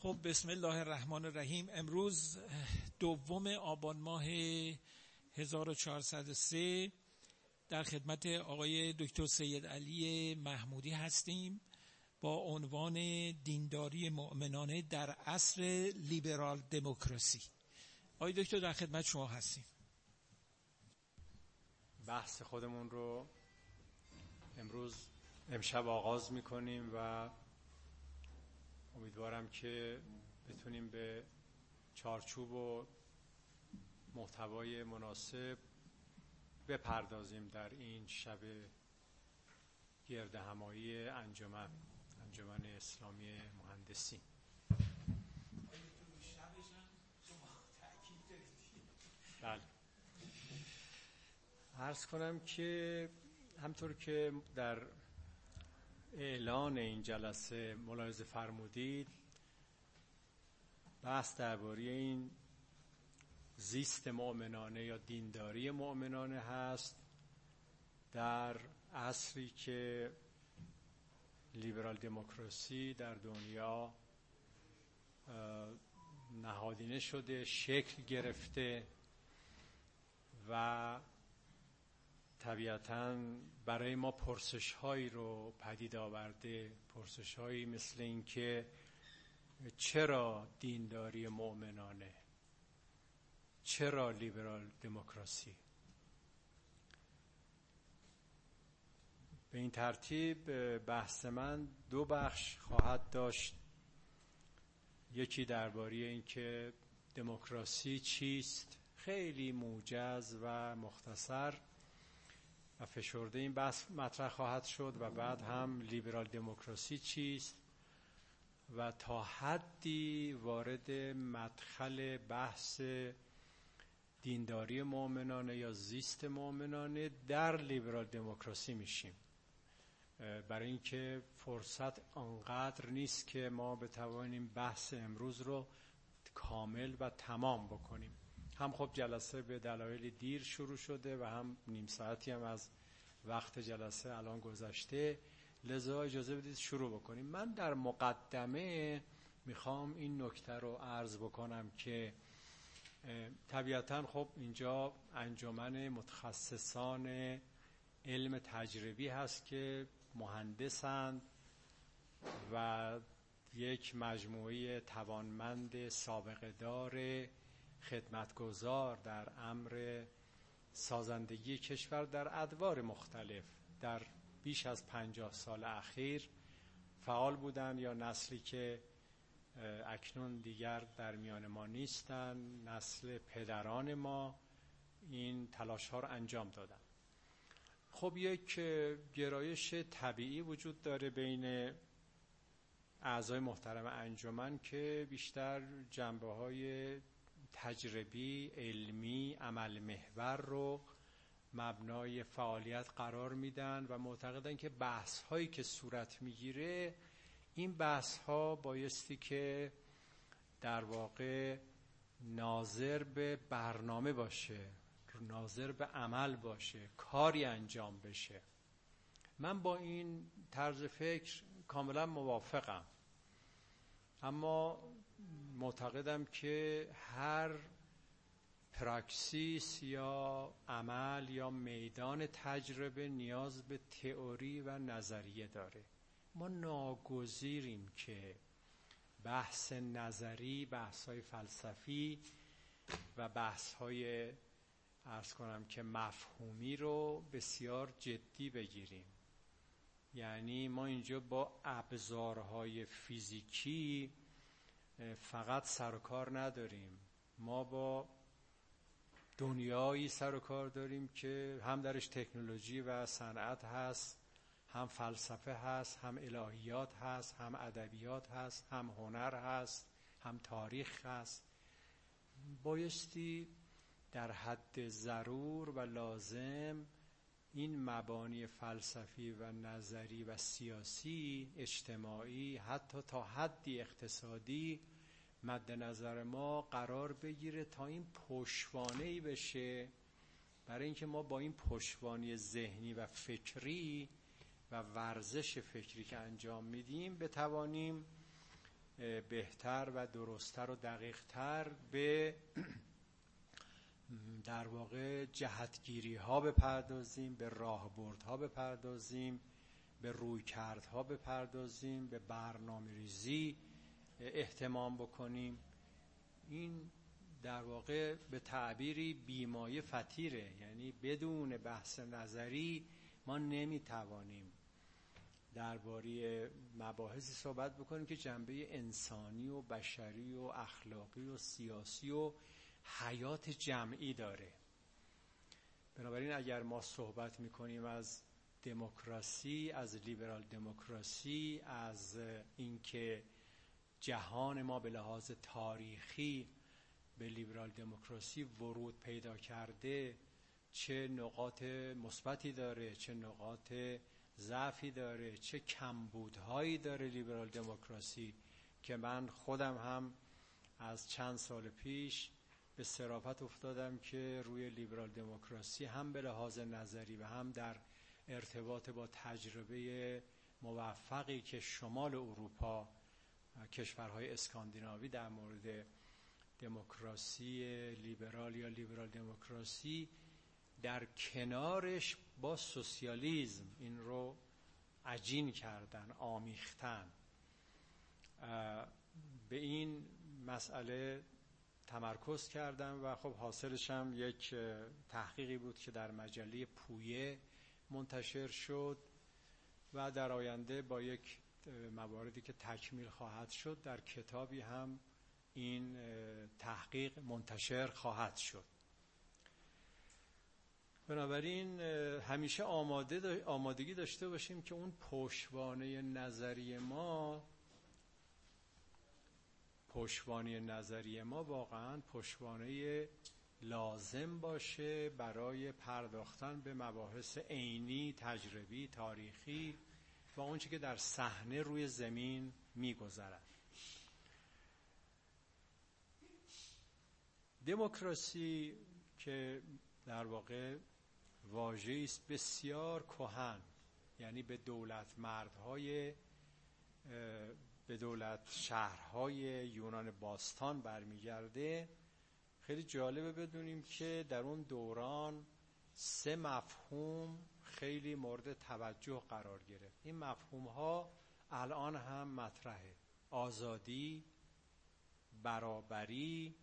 خب بسم الله الرحمن الرحیم. امروز 2 آبان ماه 1403 در خدمت آقای دکتر سید علی محمودی هستیم با عنوان دینداری مؤمنانه در عصر لیبرال دموکراسی. آقای دکتر در خدمت شما هستیم. بحث خودمون رو امشب آغاز میکنیم و امیدوارم که بتونیم به چارچوب و محتوای مناسب بپردازیم در این شب گرد همایی انجمن اسلامی مهندسی. بله. عرض کنم که همطور که در اعلان این جلسه ملاحظه فرمودید، بحث درباره این زیست مؤمنانه یا دینداری مؤمنانه هست در عصری که لیبرال دموکراسی در دنیا نهادینه شده، شکل گرفته و طبیعتاً برای ما پرسش هایی رو پدید آورده، پرسش هایی مثل این که چرا دینداری مؤمنانه، چرا لیبرال دموکراسی. به این ترتیب بحث من 2 بخش خواهد داشت. یکی درباره این که دموکراسی چیست، خیلی موجز و مختصر و فشرده این بحث مطرح خواهد شد، و بعد هم لیبرال دموکراسی چیست و تا حدی وارد مدخل بحث دینداری مؤمنانه یا زیست مؤمنانه در لیبرال دموکراسی میشیم، برای اینکه فرصت آنقدر نیست که ما بتوانیم بحث امروز رو کامل و تمام بکنیم. هم خب جلسه به دلایل دیر شروع شده و هم نیم ساعتی هم از وقت جلسه الان گذشته، لذا اجازه بدید شروع بکنیم. من در مقدمه میخوام این نکته رو عرض بکنم که طبیعتاً خب اینجا انجمن متخصصان علم تجربی هست که مهندسند و یک مجموعه توانمند سابقه دار خدمتگزار در امر سازندگی کشور در ادوار مختلف در بیش از 50 سال اخیر فعال بودند، یا نسلی که اکنون دیگر در میان ما نیستن، نسل پدران ما این تلاش ها رو انجام دادن. خب یک گرایش طبیعی وجود داره بین اعضای محترم انجمن که بیشتر جنبه‌های تجربی، علمی، عمل محور رو مبنای فعالیت قرار میدن و معتقدن که بحث هایی که صورت میگیره، این بحث ها بایستی که در واقع ناظر به برنامه باشه، ناظر به عمل باشه، کاری انجام بشه. من با این طرز فکر کاملا موافقم، اما معتقدم که هر پراکسیس یا عمل یا میدان تجربه نیاز به تئوری و نظریه داره. ما ناگزیریم که بحث نظری، بحث‌های فلسفی و بحث‌های عرض کنم که مفهومی رو بسیار جدی بگیریم. یعنی ما اینجا با ابزارهای فیزیکی فقط سر و کار نداریم، ما با دنیایی سر و کار داریم که هم درش تکنولوژی و صنعت هست، هم فلسفه هست، هم الهیات هست، هم ادبیات هست، هم هنر هست، هم تاریخ هست. بایستی در حد ضرور و لازم این مبانی فلسفی و نظری و سیاسی، اجتماعی، حتی تا حدی اقتصادی مد نظر ما قرار بگیره تا این پشتوانه‌ای بشه، برای اینکه ما با این پشتوانه ذهنی و فکری و ورزش فکری که انجام میدیم بتوانیم بهتر و درستتر و دقیقتر به در واقع جهتگیری ها بپردازیم، به راهبردها بپردازیم، به رویکردها بپردازیم، به برنامه ریزی اهتمام بکنیم. این در واقع به تعبیری بیمایه فطیره، یعنی بدون بحث نظری ما نمیتوانیم درباره مباحثی صحبت بکنیم که جنبه انسانی و بشری و اخلاقی و سیاسی و حیات جمعی داره. بنابراین اگر ما صحبت میکنیم از دموکراسی، از لیبرال دموکراسی، از اینکه جهان ما به لحاظ تاریخی به لیبرال دموکراسی ورود پیدا کرده، چه نقاط مثبتی داره، چه نقاط ضعفی داره، چه کمبودهایی داره لیبرال دموکراسی، که من خودم هم از چند سال پیش به صرافت افتادم که روی لیبرال دموکراسی هم به لحاظ نظری و هم در ارتباط با تجربه موفقی که شمال اروپا، کشورهای اسکاندیناوی در مورد دموکراسی لیبرال یا لیبرال دموکراسی در کنارش با سوسیالیسم این رو عجین کردن، آمیختن، به این مسئله تمرکز کردم و خب حاصلش هم یک تحقیقی بود که در مجله پویه منتشر شد و در آینده با یک مواردی که تکمیل خواهد شد در کتابی هم این تحقیق منتشر خواهد شد. بنابراین همیشه آمادگی داشته باشیم که اون پشتوانه نظری ما واقعا پشتوانه لازم باشه برای پرداختن به مباحث عینی، تجربی، تاریخی و اونچه که در صحنه روی زمین می‌گذرد. دموکراسی که در واقع واژه‌ای است بسیار کهن، یعنی به دولت شهرهای یونان باستان برمیگرده. خیلی جالبه بدونیم که در اون دوران 3 مفهوم خیلی مورد توجه قرار گرفت. این مفهوم‌ها الان هم مطرحه: آزادی، برابری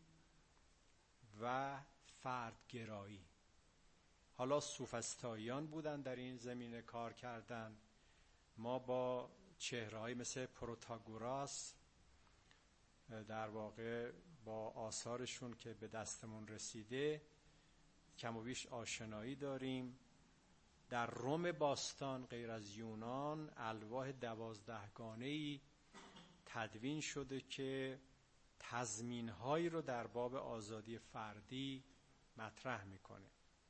و فردگرایی. حالا سوفسطائیان بودن در این زمینه کار کردن. ما با چهره‌های مثل پروتاگوراس در واقع با آثارشون که به دستمون رسیده کم و بیش آشنایی داریم. در روم باستان غیر از یونان الواح 12 گانه‌ای تدوین شده که تضمین‌هایی رو در باب آزادی فردی مطرح میکنه.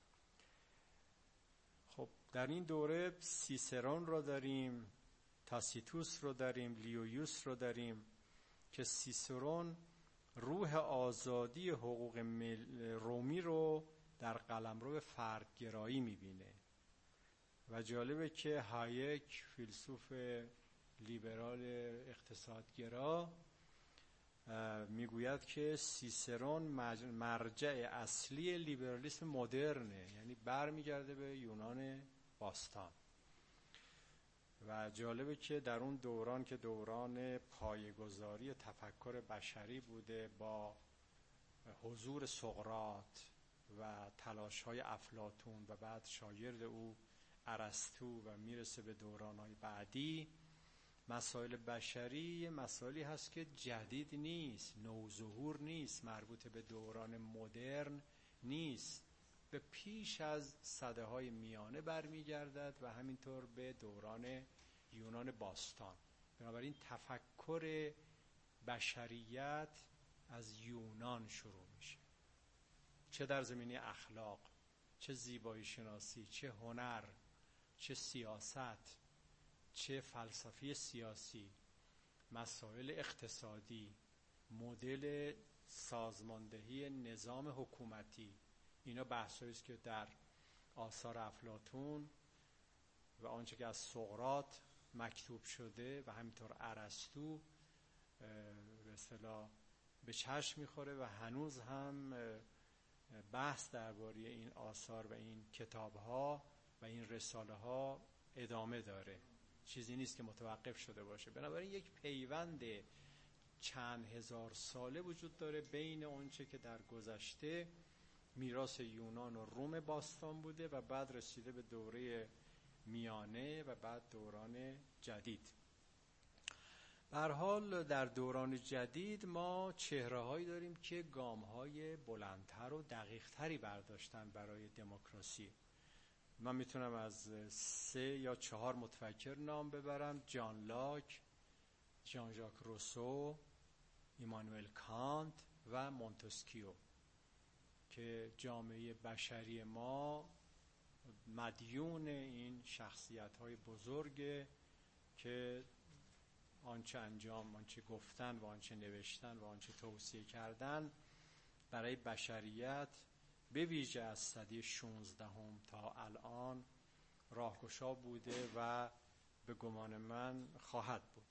خب در این دوره سیسرون رو داریم، تاسیتوس رو داریم، لیویوس رو داریم که سیسرون روح آزادی حقوق رومی رو در قلمرو فردگرایی میبینه و جالبه که هایک فیلسوف لیبرال اقتصادگرا میگوید که سیسرون مرجع اصلی لیبرالیسم مدرنه، یعنی برمیگرده به یونان باستان. و جالبه که در اون دوران که دوران پایه‌گذاری تفکر بشری بوده با حضور سقراط و تلاش‌های افلاطون و بعد شاگرد او ارسطو و میرسه به دوران‌های بعدی، مسائل بشری مسائلی هست که جدید نیست، نوظهور نیست، مربوط به دوران مدرن نیست، به پیش از سده‌های میانه برمیگردد و همینطور به دوران یونان باستان. بنابراین تفکر بشریت از یونان شروع میشه، چه در زمینه اخلاق، چه زیبایی شناسی، چه هنر، چه سیاست، چه فلسفه سیاسی، مسائل اقتصادی، مدل سازماندهی نظام حکومتی. اینا بحثایی است که در آثار افلاطون و آنچه که از سقراط مکتوب شده و همینطور ارسطو اصطلاح به چشم میخوره و هنوز هم بحث درباره این آثار و این کتاب‌ها و این رساله‌ها ادامه داره، چیزی نیست که متوقف شده باشه. بنابراین یک پیوند چند هزار ساله وجود داره بین اونچه که در گذشته میراث یونان و روم باستان بوده و بعد رسیده به دوره میانه و بعد دوران جدید. به هر حال در دوران جدید ما چهره‌هایی داریم که گام‌های بلندتر و دقیق‌تری برداشتن برای دموکراسی. من میتونم از 3 یا 4 متفکر نام ببرم: جان لاک، ژان ژاک روسو، ایمانوئل کانت و مونتسکیو، که جامعه بشری ما مدیون این شخصیت‌های بزرگ که آنچه گفتن و آنچه نوشتن و آنچه توصیه کردن برای بشریت به ویژه از سده 16 تا الان راهگشا بوده و به گمان من خواهد بود.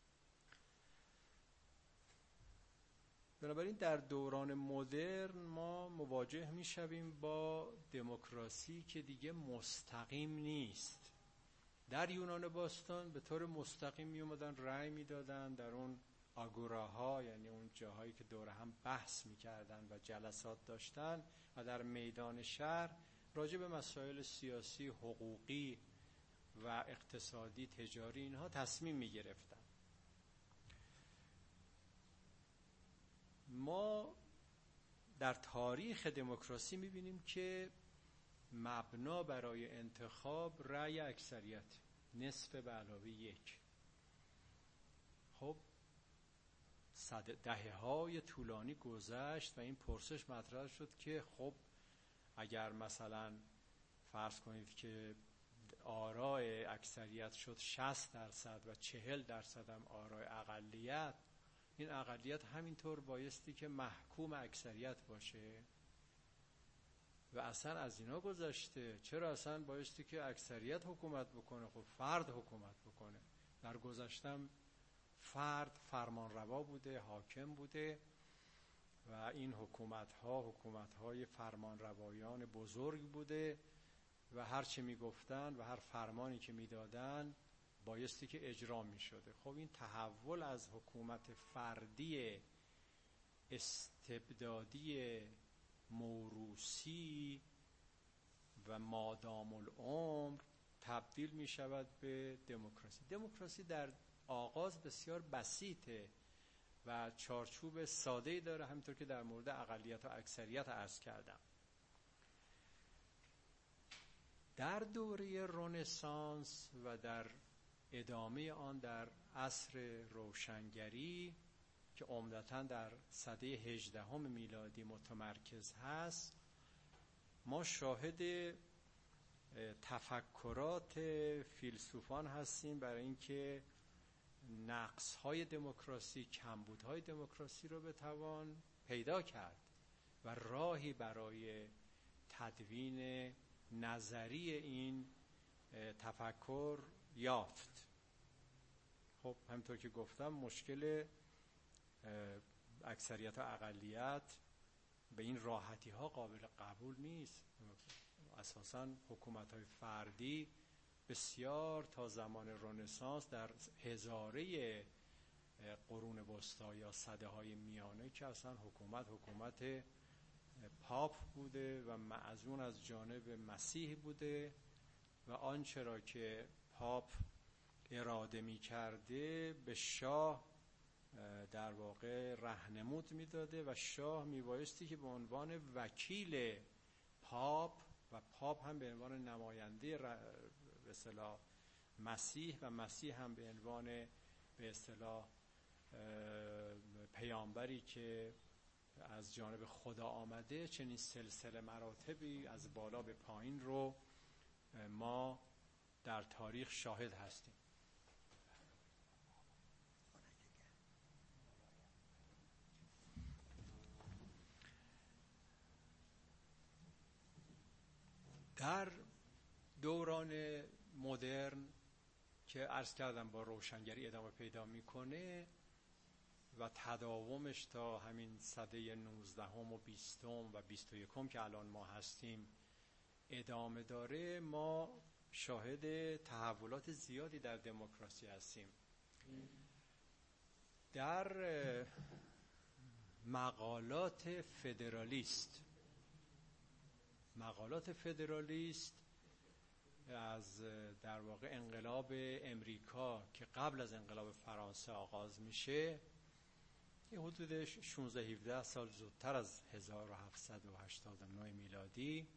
بنابراین در دوران مدرن ما مواجه میشویم با دموکراسی که دیگه مستقیم نیست. در یونان باستان به طور مستقیم می اومدن رأی میدادن در اون آگوراها، یعنی اون جاهایی که دور هم بحث میکردن و جلسات داشتن و در میدان شهر راجع به مسائل سیاسی، حقوقی و اقتصادی، تجاری اینها تصمیم میگرفتن. ما در تاریخ دموکراسی میبینیم که مبنا برای انتخاب رأی اکثریت، نصف به علاوه 1. خب دهه‌های طولانی گذشت و این پرسش مطرح شد که خب اگر مثلا فرض کنید که آراء اکثریت شد 60% و 40% هم آراء اقلیت، این اقلیت همینطور بایستی که محکوم اکثریت باشه و اصلا از اینا گذشته. چرا اصلا بایستی که اکثریت حکومت بکنه؟ خب فرد حکومت بکنه. در گذشتم فرد فرمانروا بوده، حاکم بوده و این حکومت‌های فرمانروایان بزرگ بوده و هر چه میگفتن و هر فرمانی که میدادن بایستی که اجرا میشده. خب این تحول از حکومت فردی استبدادی موروثی و مادام العمر تبدیل می شود به دموکراسی. دموکراسی در آغاز بسیار بسیطه و چارچوب ساده‌ای داره، همینطور که در مورد اقلیت و اکثریت عرض کردم. در دوره رنسانس و در ادامه آن در عصر روشنگری که عمدتاً در سده 18 میلادی متمرکز هست، ما شاهد تفکرات فیلسوفان هستیم برای اینکه نقص‌های دموکراسی، کمبودهای دموکراسی رو بتوان پیدا کرد و راهی برای تدوین نظری این تفکر یافت. خب همونطور که گفتم مشکل اکثریت و اقلیت به این راحتی ها قابل قبول نیست. اساساً حکومت های فردی بسیار تا زمان رنسانس در هزاره قرون وسطی یا سده های میانه که اصلا حکومت پاپ بوده و معزون از جانب مسیح بوده و آنچه را که پاپ اراده می کرده به شاه در واقع راهنمود می داده و شاه می بایستی که به عنوان وکیل پاپ و پاپ هم به عنوان نماینده به اصطلاح مسیح و مسیح هم به عنوان به اصطلاح پیامبری که از جانب خدا آمده، چنین سلسله مراتبی از بالا به پایین رو ما در تاریخ شاهد هستیم. در دوران مدرن که عرض کردم با روشنگری ادامه پیدا میکنه، و تداومش تا همین سده 19 و 20 و 21 که الان ما هستیم ادامه داره، ما شاهد تحولات زیادی در دموکراسی هستیم. در مقالات فدرالیست از در واقع انقلاب امریکا که قبل از انقلاب فرانسه آغاز میشه، یه حدود 16-17 سال زودتر از 1789 میلادی،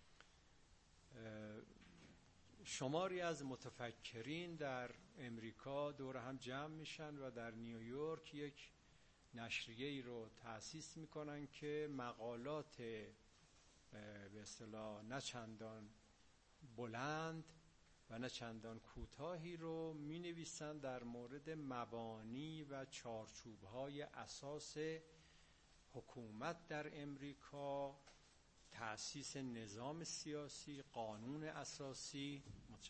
شماری از متفکرین در امریکا دور هم جمع میشن و در نیویورک یک نشریه‌ای رو تأسیس میکنن که مقالات به اصطلاح نه چندان بلند و نه چندان کوتاهی رو می نویسن در مورد مبانی و چارچوب‌های اساس حکومت در امریکا، تأسیس نظام سیاسی، قانون اساسی،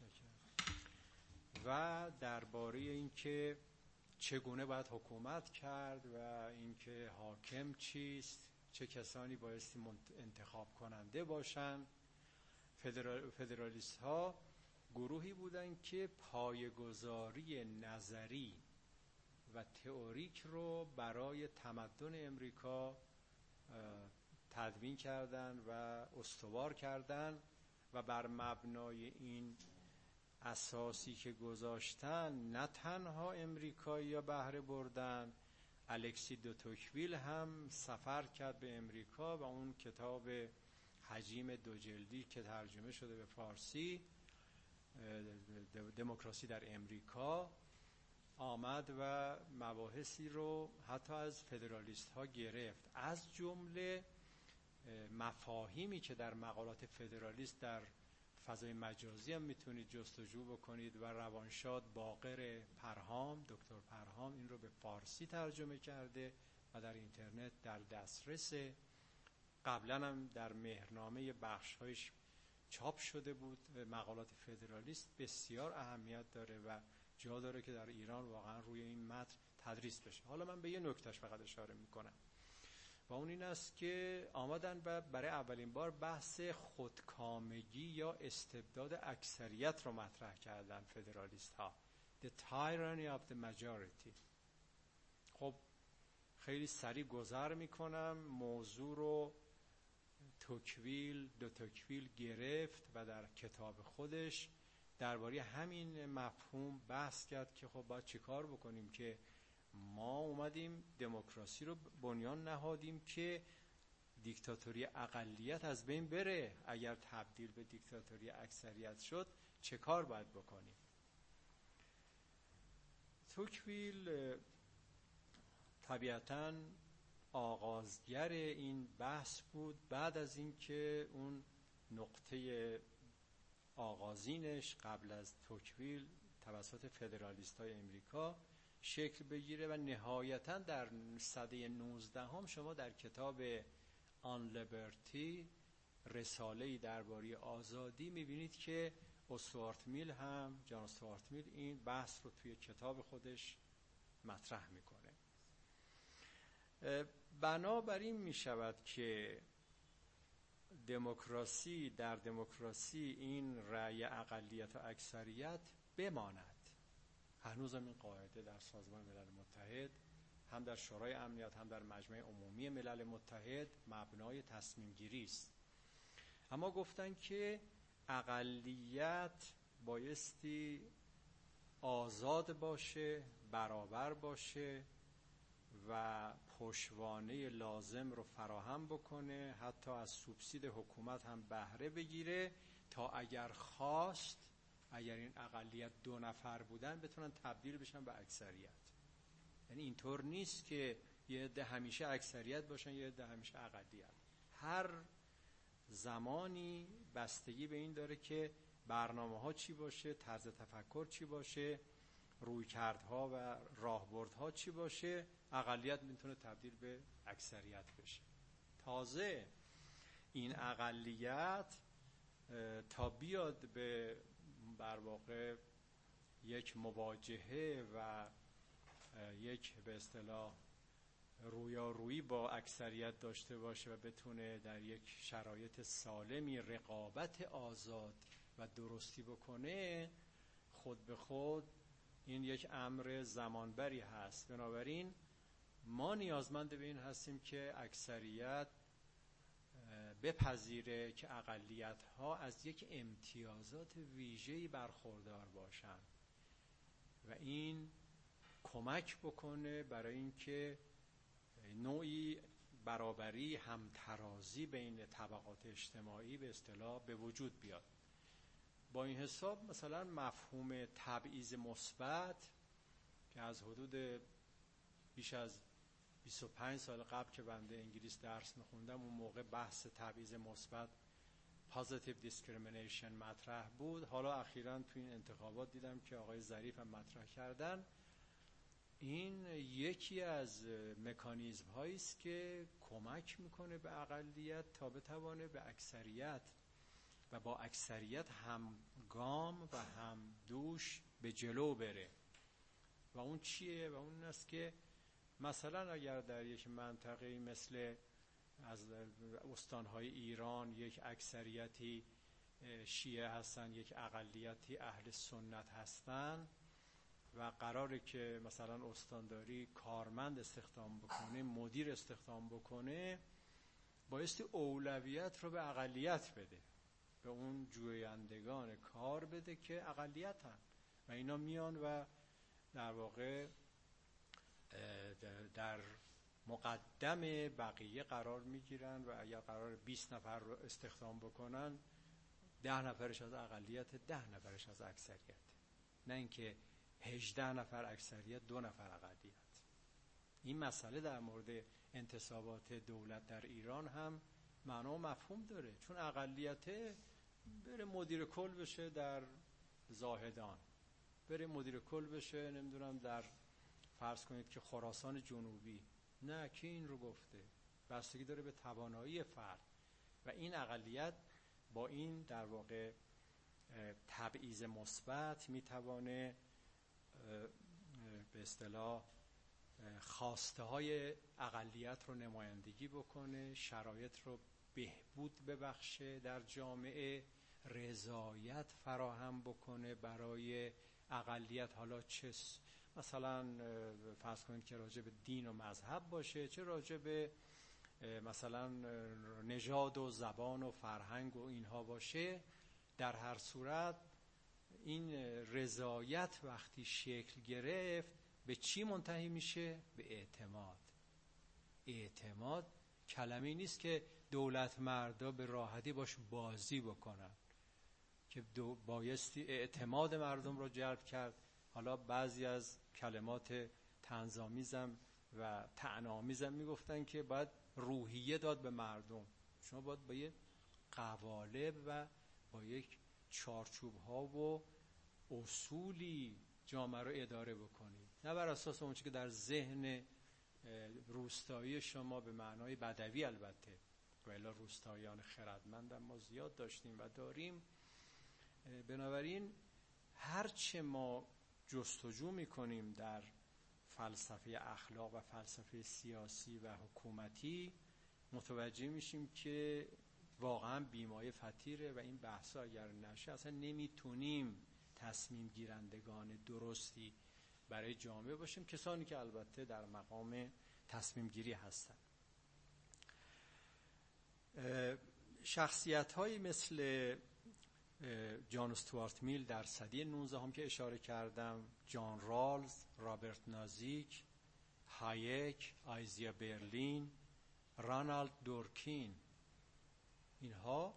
و درباره اینکه چگونه باید حکومت کرد و اینکه حاکم چیست، چه کسانی بایستی انتخاب کننده باشن. فدرالیست ها گروهی بودن که پایه‌گذاری نظری و تئوریک رو برای تمدن امریکا تدوین کردن و استوار کردن و بر مبنای این اساسی که گذاشتن نه تنها امریکایی ها بهره بردن، الکسی دو توکویل هم سفر کرد به امریکا و اون کتاب حجیم 2 جلدی که ترجمه شده به فارسی، دموکراسی در امریکا، آمد و مباحثی رو حتی از فدرالیست ها گرفت، از جمله مفاهیمی که در مقالات فدرالیست در فضای مجازی هم میتونید جستجو بکنید و روانشاد باقر پرهام، دکتر پرهام این رو به فارسی ترجمه کرده و در اینترنت در دسترسه. قبلا هم در مهرنامه بخش‌هایش چاپ شده بود. مقالات فدرالیست بسیار اهمیت داره و جا داره که در ایران واقعا روی این متن تدریس بشه. حالا من به یه نکتهش فقط اشاره میکنم و اون این است که آمدن و برای اولین بار بحث خودکامگی یا استبداد اکثریت رو مطرح کردن فدرالیست ها، The Tyranny of the Majority. خب خیلی سریع گذر میکنم، موضوع رو دو توکویل گرفت و در کتاب خودش درباره همین مفهوم بحث کرد که خب باید چیکار بکنیم که ما اومدیم دموکراسی رو بنیان نهادیم که دیکتاتوری اقلیت از بین بره، اگر تبدیل به دیکتاتوری اکثریت شد چه کار باید بکنیم؟ توکویل طبیعتاً آغازگر این بحث بود. بعد از اینکه اون نقطه آغازینش قبل از توکویل توسط فدرالیست‌های امریکا شکل بگیره و نهایتاً در سده 19 هم شما در کتاب آن لیبرتی، رساله‌ای درباره آزادی، می‌بینید که جان استوارت میل این بحث رو توی کتاب خودش مطرح میکنه. بنابراین میشود که در دموکراسی این رأی اقلیت و اکثریت بماند. هنوز هم این قاعده در سازمان ملل متحد، هم در شورای امنیت، هم در مجمع عمومی ملل متحد مبنای تصمیم گیری است. اما گفتن که اقلیت بایستی آزاد باشه، برابر باشه و پشتوانه لازم رو فراهم بکنه، حتی از سوبسید حکومت هم بهره بگیره تا اگر این اقلیت 2 نفر بودن بتونن تبدیل بشن به اکثریت. یعنی اینطور نیست که یه عده همیشه اکثریت باشن یه عده همیشه اقلیت. هر زمانی بستگی به این داره که برنامه ها چی باشه، طرز تفکر چی باشه، رویکردها و راهبردها چی باشه، اقلیت میتونه تبدیل به اکثریت بشه. تازه این اقلیت تا بیاد به در واقع یک مواجهه و یک به اصطلاح رویارویی با اکثریت داشته باشه و بتونه در یک شرایط سالمی رقابت آزاد و درستی بکنه، خود به خود این یک امر زمانبری هست. بنابراین ما نیازمند به این هستیم که اکثریت بپذیره که اقلیت‌ها از یک امتیازات ویژه‌ای برخوردار باشن و این کمک بکنه برای اینکه نوعی برابری، همترازی بین طبقات اجتماعی به اصطلاح به وجود بیاد. با این حساب مثلا مفهوم تبعیض مثبت که از حدود بیش از 25 سال قبل که بنده انگلیس درس میخوندم، اون موقع بحث تبعیض مثبت positive discrimination مطرح بود. حالا اخیراً تو این انتخابات دیدم که آقای ظریف هم مطرح کردن. این یکی از مکانیزم هایی است که کمک میکنه به اقلیت تا بتوانه به اکثریت و با اکثریت همگام و همدوش به جلو بره. و اون چیه؟ و اون است که مثلا اگر در یک منطقه مثل از استانهای ایران یک اکثریتی شیعه هستن، یک اقلیتی اهل سنت هستن و قراره که مثلا استانداری کارمند استخدام بکنه، مدیر استخدام بکنه، بایستی اولویت رو به اقلیت بده، به اون جویندگان کار بده که اقلیت هم و اینا میان و در واقع در مقدم بقیه قرار میگیرن و اگر قرار 20 نفر رو استخدام بکنن، 10 نفرش از اقلیت، 10 نفرش از اکثریت، نه اینکه 18 نفر اکثریت 2 نفر اقلیت. این مسئله در مورد انتصابات دولت در ایران هم معنا و مفهوم داره، چون اقلیت بره مدیر کل بشه در زاهدان، بره مدیر کل بشه نمیدونم در فرض کنید که خراسان جنوبی، نه کی این رو گفته؟ بستگی داره به توانایی فرد و این اقلیت با این در واقع تبعیض مثبت میتوانه به اصطلاح خواسته های اقلیت رو نمایندگی بکنه، شرایط رو بهبود ببخشه در جامعه، رضایت فراهم بکنه برای اقلیت، حالا چه مثلا فرض کنید که راجع به دین و مذهب باشه، چه راجع به مثلا نژاد و زبان و فرهنگ و اینها باشه. در هر صورت این رضایت وقتی شکل گرفت به چی منتهی میشه؟ به اعتماد. اعتماد کلمه‌ای نیست که دولت مردا به راحتی باش بازی بکنن، که بایستی اعتماد مردم رو جلب کرد. حالا بعضی از کلمات طنزآمیزم و طعنه‌آمیزم میگفتن که باید روحیه داد به مردم. شما باید با یک قوالب و با یک چارچوب ها و اصولی جامعه رو اداره بکنید، نه بر اساس اون چیزی که در ذهن روستایی شما به معنای بدوی، البته و الا روستاییان خردمند ما زیاد داشتیم و داریم. بنابراین هرچه ما جستجو میکنیم در فلسفه اخلاق و فلسفه سیاسی و حکومتی، متوجه میشیم که واقعا بیمایه فتیره و این بحثا اگر نشه اصلا نمیتونیم تصمیم گیرندگان درستی برای جامعه باشیم، کسانی که البته در مقام تصمیم گیری هستن. شخصیت هایی مثل جان استوارت میل در سده 19 هم که اشاره کردم، جان رالز، رابرت نازیک، هایک، آیزیا برلین، رانالد دورکین، اینها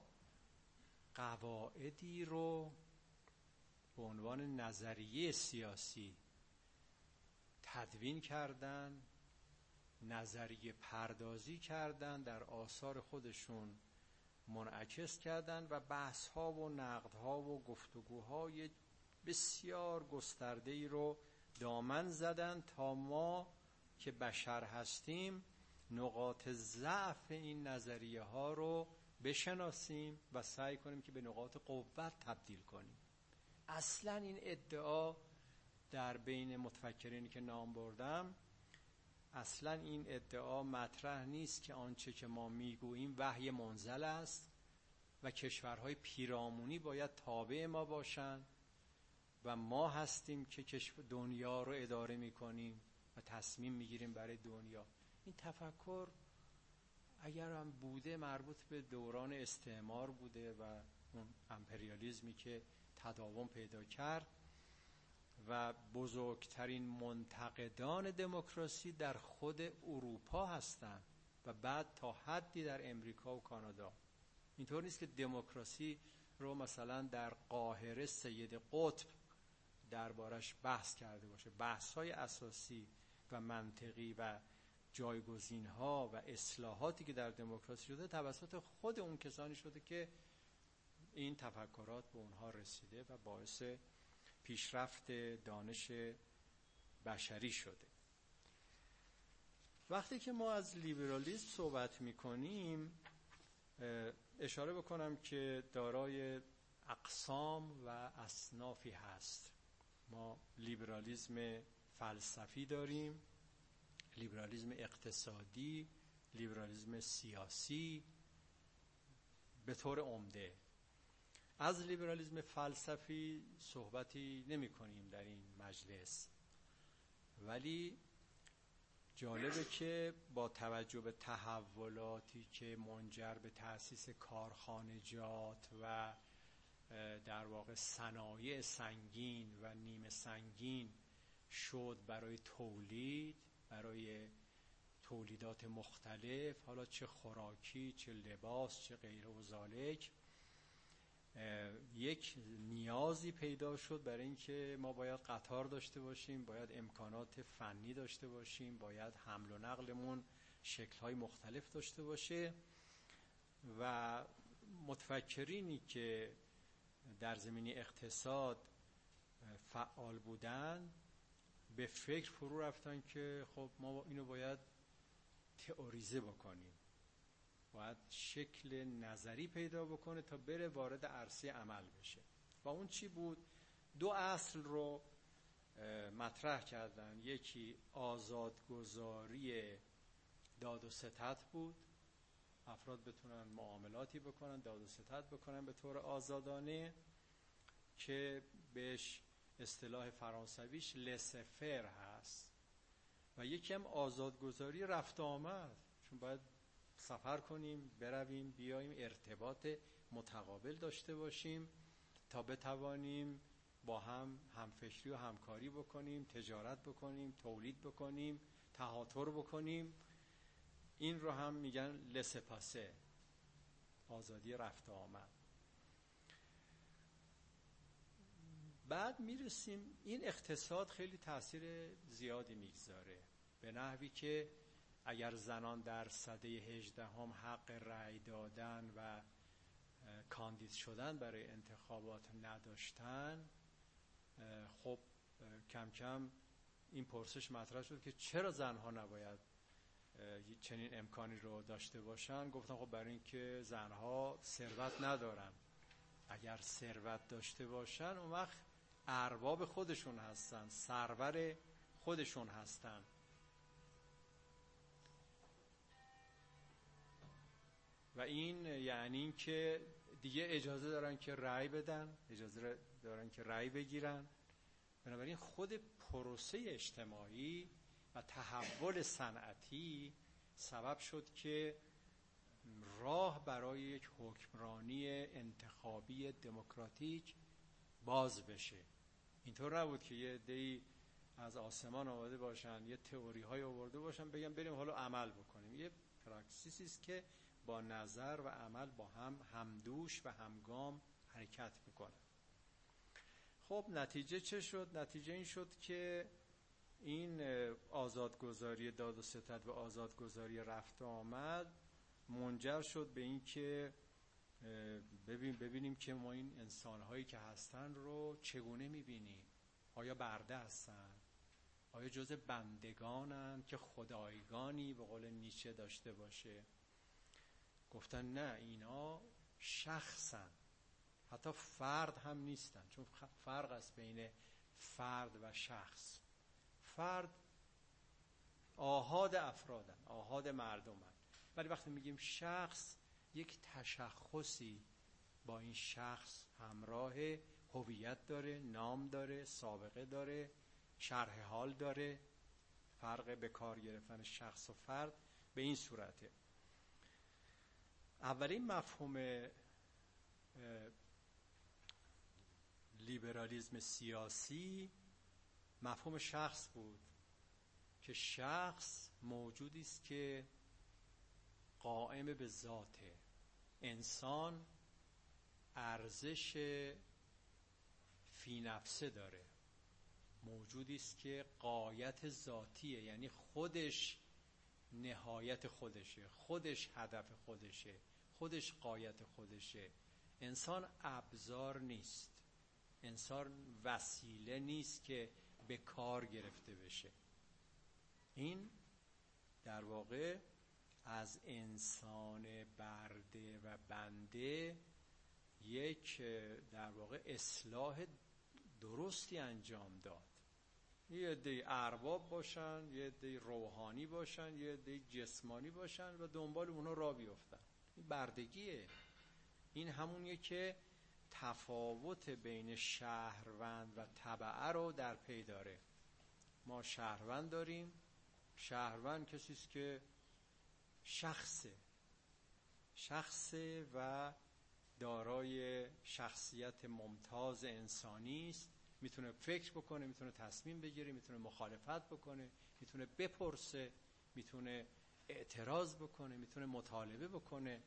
قواعدی رو به عنوان نظریه سیاسی تدوین کردن، نظریه پردازی کردن، در آثار خودشون منعکس کردن و بحث ها و نقد ها و گفتگوهای بسیار گسترده ای رو دامن زدن تا ما که بشر هستیم نقاط ضعف این نظریه ها رو بشناسیم و سعی کنیم که به نقاط قوت تبدیل کنیم. اصلا این ادعا در بین متفکرینی که نام بردم اصلا این ادعا مطرح نیست که آنچه که ما میگوییم وحی منزل است و کشورهای پیرامونی باید تابع ما باشند و ما هستیم که دنیا رو اداره میکنیم و تصمیم میگیریم برای دنیا. این تفکر اگر هم بوده مربوط به دوران استعمار بوده و اون امپریالیزمی که تداوم پیدا کرد و بزرگترین منتقدان دموکراسی در خود اروپا هستند و بعد تا حدی در امریکا و کانادا. اینطور نیست که دموکراسی رو مثلا در قاهره سید قطب دربارش بحث کرده باشه. بحث‌های اساسی و منطقی و جایگزین‌ها و اصلاحاتی که در دموکراسی شده توسط خود اون کسانی شده که این تفکرات به اونها رسیده و باعث پیشرفت دانش بشری شده. وقتی که ما از لیبرالیسم صحبت می‌کنیم اشاره بکنم که دارای اقسام و اصنافی هست. ما لیبرالیسم فلسفی داریم، لیبرالیسم اقتصادی، لیبرالیسم سیاسی به طور عمده. از لیبرالیسم فلسفی صحبتی نمی کنیم در این مجلس، ولی جالبه که با توجه به تحولاتی که منجر به تأسیس کارخانجات و در واقع صنایع سنگین و نیمه سنگین شد برای تولیدات مختلف، حالا چه خوراکی، چه لباس، چه غیره و ذالک، یک نیازی پیدا شد برای اینکه ما باید قطار داشته باشیم، باید امکانات فنی داشته باشیم، باید حمل و نقلمون شکل‌های مختلف داشته باشه و متفکرینی که در زمینه اقتصاد فعال بودن به فکر فرو رفتن که خب ما اینو باید تئوریزه بکنیم، باید شکل نظری پیدا بکنه تا بره وارد عرصه عمل بشه. و اون چی بود؟ دو اصل رو مطرح کردن. یکی آزادگذاری داد و ستد بود، افراد بتونن معاملاتی بکنن، داد و ستد بکنن به طور آزادانه، که بهش اصطلاح فرانسویش لسفر هست. و یکی هم آزادگذاری رفت آمد، چون باید سفر کنیم، برویم بیاییم، ارتباط متقابل داشته باشیم تا بتوانیم با هم همفکری و همکاری بکنیم، تجارت بکنیم، تولید بکنیم، تهاتر بکنیم. این رو هم میگن لسپاسه، آزادی رفت آمد. بعد میرسیم این اقتصاد خیلی تأثیر زیادی میگذاره، به نحوی که اگر زنان در سده 18 حق رأی دادن و کاندید شدن برای انتخابات نداشتن، خب کم کم این پرسش مطرح شد که چرا زنها نباید چنین امکانی رو داشته باشن. گفتن خب برای اینکه زنها ثروت ندارن، اگر ثروت داشته باشن اون وقت ارباب خودشون هستن، سرور خودشون هستن. و این یعنی این که دیگه اجازه دارن که رأی بدن، اجازه دارن که رأی بگیرن. بنابراین خود پروسه اجتماعی و تحول صنعتی سبب شد که راه برای یک حکمرانی انتخابی دموکراتیک باز بشه. اینطور نبود که یه عده‌ای از آسمان آمده باشن، یه تئوری های آورده باشن بگن بریم حالا عمل بکنیم. یه پراکسیسی است که با نظر و عمل با هم همدوش و همگام حرکت میکنه. خب نتیجه چه شد؟ نتیجه این شد که این آزادگذاری داد و ستد و آزادگذاری رفت و آمد منجر شد به این که ببینیم که ما این انسان‌هایی که هستن رو چگونه می‌بینیم. آیا برده هستن؟ آیا جزء بندگانن که خدایگانی به قول نیچه داشته باشه؟ گفتن نه، اینا شخصن، حتی فرد هم نیستن، چون فرق است بین فرد و شخص. فرد آحاد افرادن، آحاد مردمن. ولی وقتی میگیم شخص، یک تشخصی با این شخص همراه، هویت داره، نام داره، سابقه داره، شرح حال داره. فرق به کار گرفتن شخص و فرد به این صورته. اولین مفهوم لیبرالیسم سیاسی مفهوم شخص بود که شخص موجودی است که قائم به ذاته. انسان ارزش فی نفسه داره، موجودی است که غایت ذاتیه، یعنی خودش نهایت خودشه، خودش هدف خودشه، خودش غایت خودشه. انسان ابزار نیست، انسان وسیله نیست که به کار گرفته بشه. این در واقع از انسان برده و بنده یک در واقع اصلاح درستی انجام داد. یه عده ارباب باشن، یه عده روحانی باشن، یه عده جسمانی باشن و دنبال اونا راه بیفتن. این بردگیه. این همونیه که تفاوت بین شهروند و تبعه رو در پی داره. ما شهروند داریم. شهروند کسیست که شخصه و دارای شخصیت ممتاز انسانی است. میتونه فکر بکنه، میتونه تصمیم بگیره، میتونه مخالفت بکنه، میتونه بپرسه، میتونه اعتراض بکنه، میتونه مطالبه بکنه.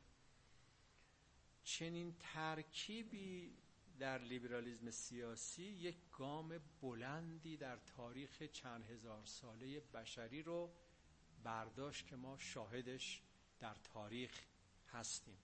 چنین ترکیبی در لیبرالیسم سیاسی یک گام بلندی در تاریخ چند هزار ساله بشری رو برداشت که ما شاهدش در تاریخ هستیم.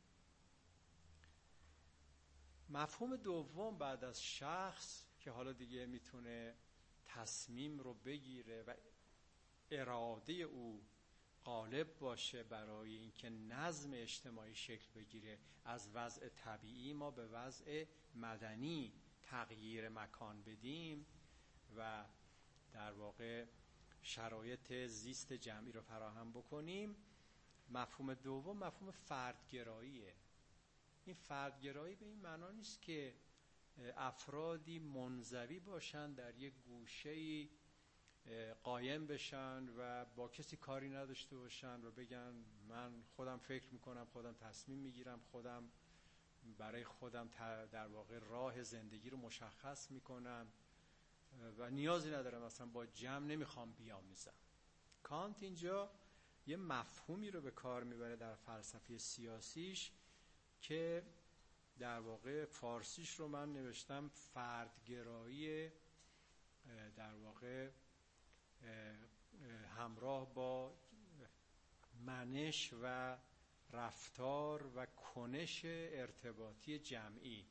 مفهوم دوم بعد از شخص که حالا دیگه میتونه تصمیم رو بگیره و اراده او غالب باشه برای اینکه نظم اجتماعی شکل بگیره، از وضع طبیعی ما به وضع مدنی تغییر مکان بدیم و در واقع شرایط زیست جمعی رو فراهم بکنیم. مفهوم دوم مفهوم فردگراییه. این فردگرایی به این معنا نیست که افرادی منزوی باشن، در یک گوشه‌ای قایم بشن و با کسی کاری نداشته باشن و بگن من خودم فکر میکنم، خودم تصمیم میگیرم، خودم برای خودم در واقع راه زندگی رو مشخص میکنم و نیازی ندارم، اصلا با جمع نمیخوام بیامیزم. کانت اینجا یه مفهومی رو به کار میبره در فلسفه سیاسیش که در واقع فارسیش رو من نوشتم فردگرایی، در واقع همراه با منش و رفتار و کنش ارتباطی جمعی.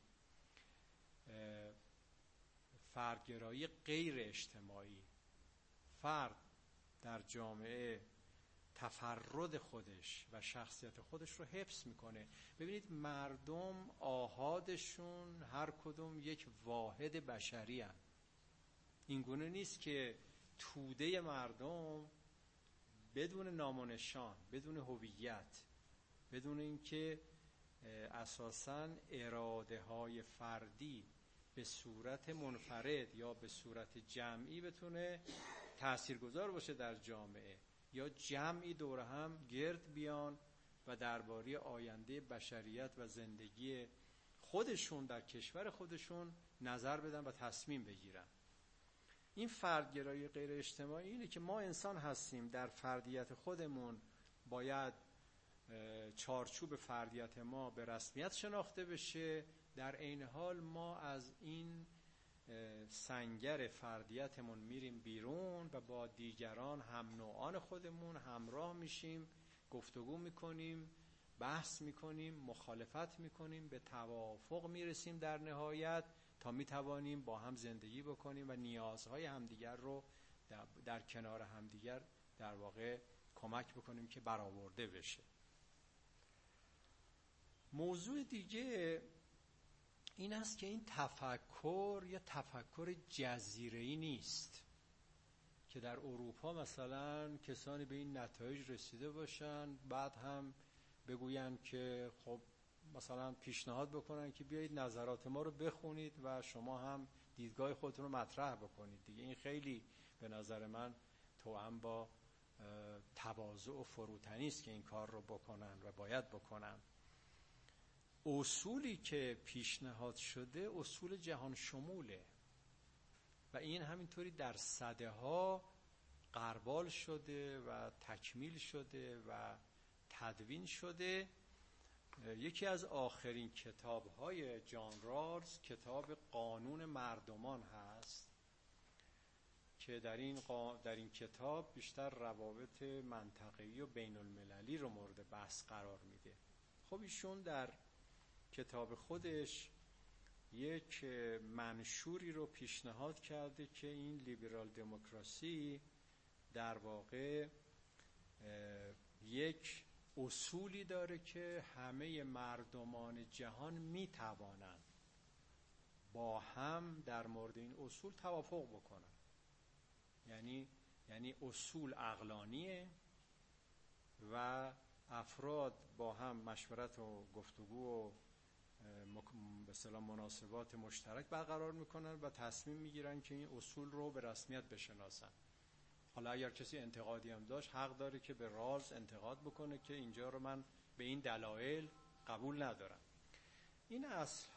فردگرایی غیر اجتماعی. فرد در جامعه تفرد خودش و شخصیت خودش رو حفظ میکنه. ببینید مردم آحادشون هر کدوم یک واحد بشری هن. این گونه نیست که توده مردم بدون نام و نشان، بدون هویت، بدون اینکه اساساً اراده های فردی به صورت منفرد یا به صورت جمعی بتونه تاثیرگذار باشه در جامعه، یا جمعی دور هم گرد بیان و درباره آینده بشریت و زندگی خودشون در کشور خودشون نظر بدن و تصمیم بگیرن. این فردگرایی غیر اجتماعی اینه که ما انسان هستیم، در فردیت خودمون باید چارچوب فردیت ما به رسمیت شناخته بشه، در عین حال ما از این سنگر فردیتمون میریم بیرون و با دیگران هم نوعان خودمون همراه میشیم، گفتگو میکنیم، بحث میکنیم، مخالفت میکنیم، به توافق میرسیم در نهایت تا میتوانیم با هم زندگی بکنیم و نیازهای همدیگر رو در کنار همدیگر در واقع کمک بکنیم که برآورده بشه. موضوع دیگه این است که این تفکر یا تفکر جزیره‌ای نیست که در اروپا مثلا کسانی به این نتایج رسیده باشن، بعد هم بگوین که خب مثلا پیشنهاد بکنن که بیایید نظرات ما رو بخونید و شما هم دیدگاه خودتون رو مطرح بکنید دیگه. این خیلی به نظر من توأم با تواضع و فروتنی است که این کار رو بکنن و باید بکنن. اصولی که پیشنهاد شده اصول جهان شموله و این همینطوری در سده‌ها غربال شده و تکمیل شده و تدوین شده. یکی از آخرین کتاب‌های جان رالز کتاب قانون مردمان هست که در این کتاب بیشتر روابط منطقه‌ای و بین المللی رو مورد بحث قرار میده. خب ایشون در کتاب خودش یک منشوری رو پیشنهاد کرده که این لیبرال دموکراسی در واقع یک اصولی داره که همه مردمان جهان میتوانند با هم در مورد این اصول توافق بکنن. یعنی اصول عقلانیه و افراد با هم مشورت و گفتگو و به اصطلاح مناسبات مشترک برقرار میکنن و تصمیم میگیرن که این اصول رو به رسمیت بشناسن. حالا اگر کسی انتقادی هم داشت حق داره که به رالز انتقاد بکنه که اینجا رو من به این دلایل قبول ندارم. این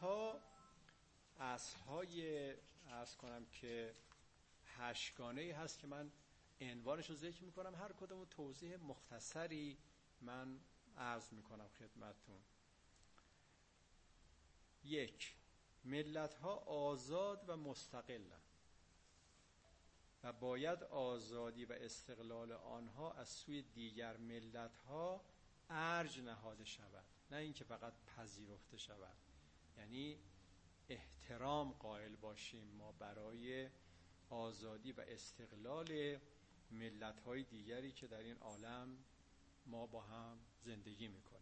اصلهای عرض کنم که 8 گانه‌ای هست که من عنوانش رو ذکر میکنم، هر کدوم توضیح مختصری من عرض میکنم خدمتتون. 1. ملت‌ها آزاد و مستقلند و باید آزادی و استقلال آنها از سوی دیگر ملت‌ها ارج نهاده شود، نه اینکه فقط پذیرفته شود. یعنی احترام قائل باشیم ما برای آزادی و استقلال ملت‌های دیگری که در این عالم ما با هم زندگی میکنیم.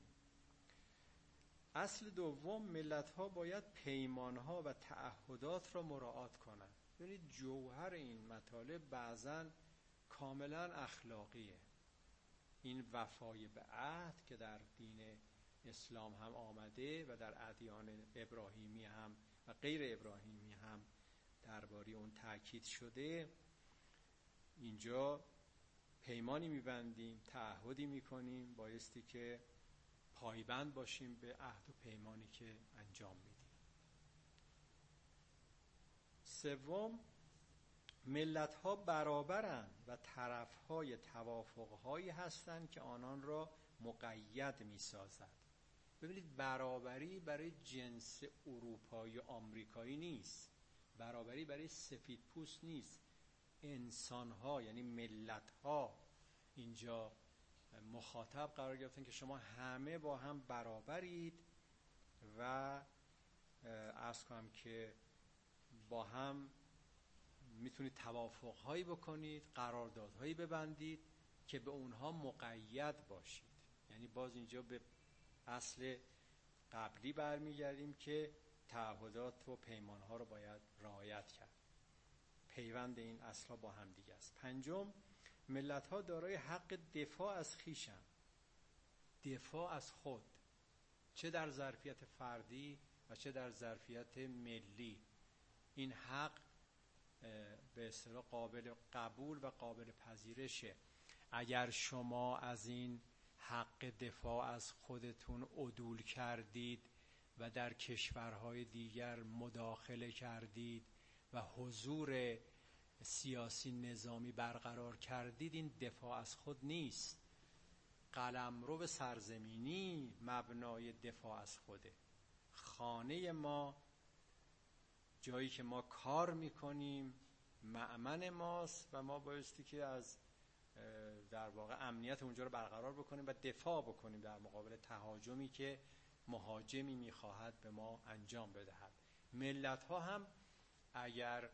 اصل دوم، ملت‌ها باید پیمان‌ها و تعهدات را مراعات کنند. ببینید جوهر این مطالب بعضاً کاملاً اخلاقیه. این وفای به عهد که در دین اسلام هم آمده و در ادیان ابراهیمی هم و غیر ابراهیمی هم درباره اون تاکید شده. اینجا پیمانی می‌بندیم، تعهدی می‌کنیم، بایستی که پایبند باشیم به عهد و پیمانی که انجام میدیم. 3. ملت‌ها برابرند و طرف‌های توافق‌هایی هستند که آنان را مقید می‌سازد. ببینید برابری برای جنس اروپایی و آمریکایی نیست، برابری برای سفیدپوست نیست. انسان‌ها یعنی ملت‌ها اینجا مخاطب قرار گرفتن که شما همه با هم برابرید و عرض کنم که با هم میتونید توافق‌هایی بکنید، قراردادهایی ببندید که به اونها مقید باشید. یعنی باز اینجا به اصل قبلی برمیگردیم که تعهدات و پیمانها رو باید رعایت کرد. پیوند این اصل‌ها با هم دیگه است. 5. ملت‌ها دارای حق دفاع از خویشند، دفاع از خود، چه در ظرفیت فردی و چه در ظرفیت ملی. این حق به اصطلاح قابل قبول و قابل پذیرشه. اگر شما از این حق دفاع از خودتون عدول کردید و در کشورهای دیگر مداخله کردید و حضور سیاسی نظامی برقرار کردید، این دفاع از خود نیست. قلمرو سرزمینی مبنای دفاع از خوده. خانه ما، جایی که ما کار میکنیم، مأمن ماست و ما بایستی که از در واقع امنیت اونجا رو برقرار بکنیم و دفاع بکنیم در مقابل تهاجمی که مهاجمی میخواهد به ما انجام بدهد. ملت‌ها هم اگر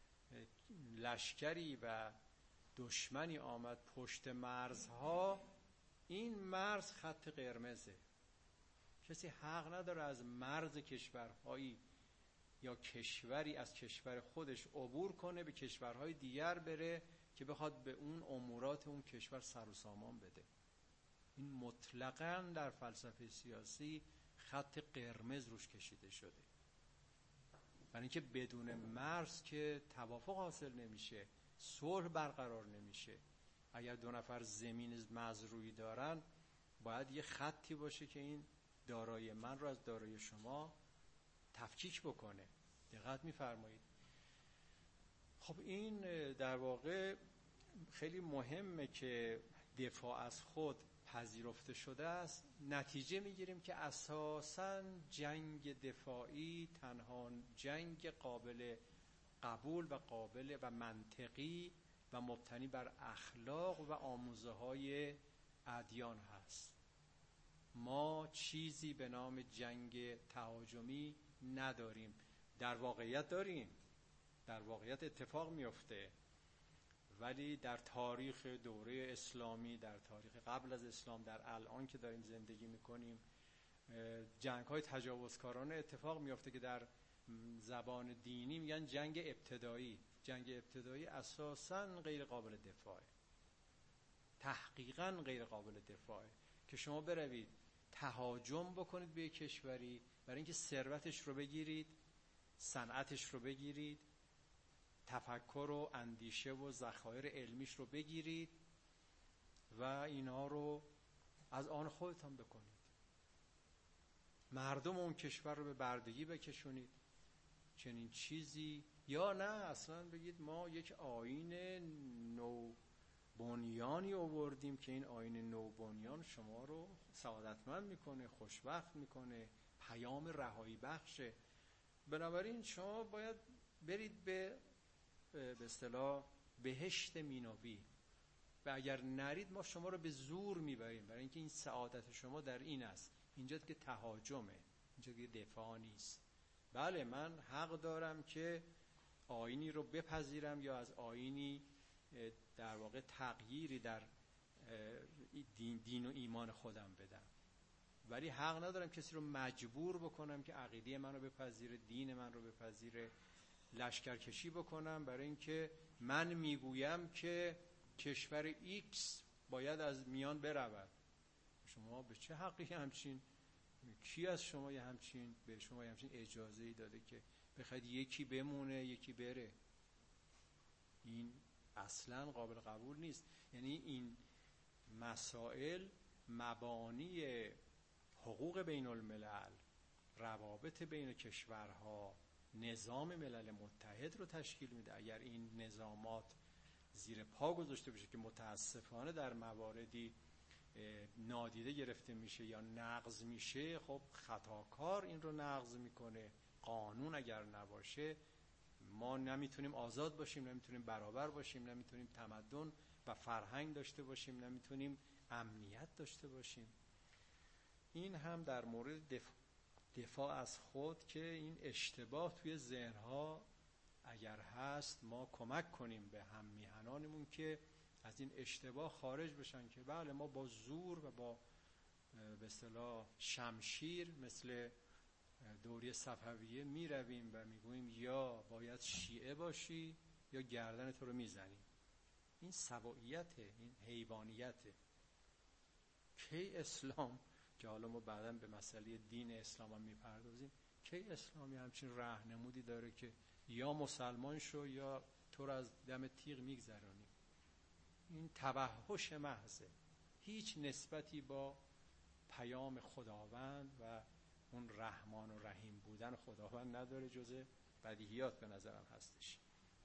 لشکری و دشمنی آمد پشت مرزها، این مرز خط قرمزه. کسی حق نداره از مرز کشورهایی یا کشوری از کشور خودش عبور کنه به کشورهای دیگر بره که بخواد به اون امورات اون کشور سر و سامان بده. این مطلقاً در فلسفه سیاسی خط قرمز روش کشیده شده، برای اینکه بدون مرز که توافق حاصل نمیشه، صلح برقرار نمیشه. اگر دو نفر زمین مزروعی دارن باید یه خطی باشه که این دارایی من رو از دارایی شما تفکیک بکنه. دقت میفرمایید؟ خب این در واقع خیلی مهمه که دفاع از خود پذیرفته شده است. نتیجه میگیریم که اساساً جنگ دفاعی تنها جنگ قابل قبول و قابل و منطقی و مبتنی بر اخلاق و آموزه های ادیان هست. ما چیزی به نام جنگ تهاجمی نداریم. در واقعیت داریم، در واقعیت اتفاق میفته، ولی در تاریخ دوره اسلامی، در تاریخ قبل از اسلام، در الان که داریم زندگی میکنیم، جنگ های تجاوزکارانه اتفاق میفته که در زبان دینی میگن جنگ ابتدایی. جنگ ابتدایی اساساً غیر قابل دفاعه، تحقیقاً غیر قابل دفاعه که شما بروید تهاجم بکنید به کشوری برای اینکه ثروتش رو بگیرید، صنعتش رو بگیرید، تفکر و اندیشه و ذخایر علمیش رو بگیرید و اینا رو از آن خودتان بکنید، مردم اون کشور رو به بردگی بکشونید. چنین چیزی، یا نه اصلا بگید ما یک آیین نو بنیانی آوردیم که این آیین نو بنیان شما رو سعادتمند میکنه، خوشبخت میکنه، پیام رهایی بخشه. بنابراین شما باید برید به اصطلاح بهشت مینوی و اگر نرید ما شما رو به زور میبریم، برای اینکه این سعادت شما در این است. اینجا که تهاجمه، اینجا که دفاع نیست. بله من حق دارم که آیینی رو بپذیرم یا از آیینی در واقع تغییری در دین و ایمان خودم بدم، ولی حق ندارم کسی رو مجبور بکنم که عقیده من رو بپذیره، دین من رو بپذیره، لشکرکشی بکنم برای اینکه من میگویم که کشور ایکس باید از میان برود. شما به چه حقی همچین، کی از شما به شما همچین اجازه‌ای داده که بخواید یکی بمونه یکی بره؟ این اصلا قابل قبول نیست. یعنی این مسائل مبانی حقوق بین الملل، روابط بین کشورها، نظام ملل متحد رو تشکیل میده. اگر این نظامات زیر پا گذاشته بشه که متاسفانه در مواردی نادیده گرفته میشه یا نقض میشه، خب خطاکار این رو نقض میکنه. قانون اگر نباشه ما نمیتونیم آزاد باشیم، نمیتونیم برابر باشیم، نمیتونیم تمدن و فرهنگ داشته باشیم، نمیتونیم امنیت داشته باشیم. این هم در مورد دفاع از خود که این اشتباه توی ذهنها اگر هست ما کمک کنیم به هم میهنانمون که از این اشتباه خارج بشن که بله ما با زور و با به اصطلاح شمشیر مثل دوره صفویه می رویم و می گوییم یا باید شیعه باشی یا گردن تو رو می زنیم. این سواییته، این حیوانیته. کی اسلام که حالا ما بعداً به مسئله دین اسلام هم می پردازیم، کی اسلامی همچین راهنمودی داره که یا مسلمان شو یا تو رو از دم تیغ می گذرانیم؟ این توحش محضه، هیچ نسبتی با پیام خداوند و اون رحمان و رحیم بودن خداوند نداره، جز بدیهیات به نظرم هستش.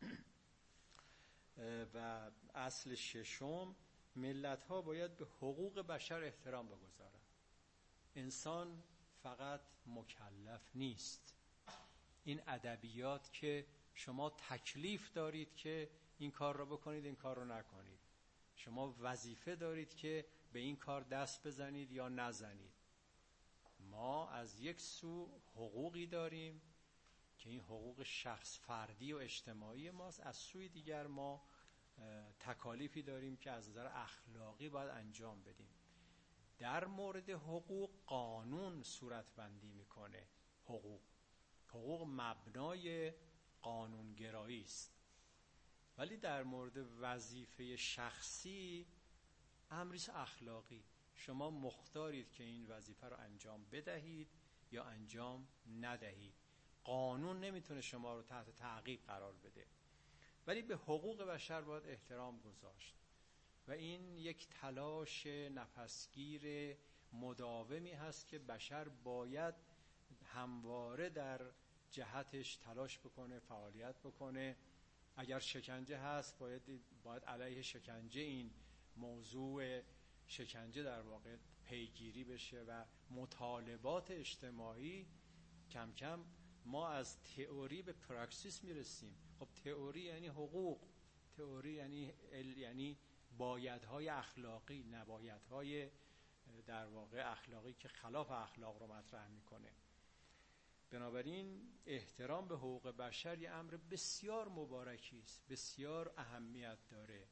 و اصل ششم، ملت ها باید به حقوق بشر احترام بگذارن. انسان فقط مکلف نیست. این ادبیات که شما تکلیف دارید که این کار رو بکنید این کار رو نکنید، شما وظیفه دارید که به این کار دست بزنید یا نزنید. ما از یک سو حقوقی داریم که این حقوق شخص فردی و اجتماعی ماست، از سوی دیگر ما تکالیفی داریم که از نظر اخلاقی باید انجام بدیم. در مورد حقوق قانون صورت بندی میکنه. حقوق مبنای قانونگرایی است ولی در مورد وظیفه شخصی امریست اخلاقی. شما مختارید که این وظیفه رو انجام بدهید یا انجام ندهید. قانون نمیتونه شما رو تحت تعقیب قرار بده. ولی به حقوق بشر باید احترام گذاشت و این یک تلاش نفسگیر مداومی هست که بشر باید همواره در جهتش تلاش بکنه، فعالیت بکنه. اگر شکنجه هست باید علیه شکنجه، این موضوع شکنجه در واقع پیگیری بشه و مطالبات اجتماعی. کم کم ما از تئوری به پراکسیس میرسیم. خب تئوری یعنی حقوق، تئوری یعنی بایدهای اخلاقی، نبایدهای در واقع اخلاقی که خلاف اخلاق رو مطرح میکنه. بنابراین احترام به حقوق بشر یه امر بسیار مبارکی است، بسیار اهمیت داره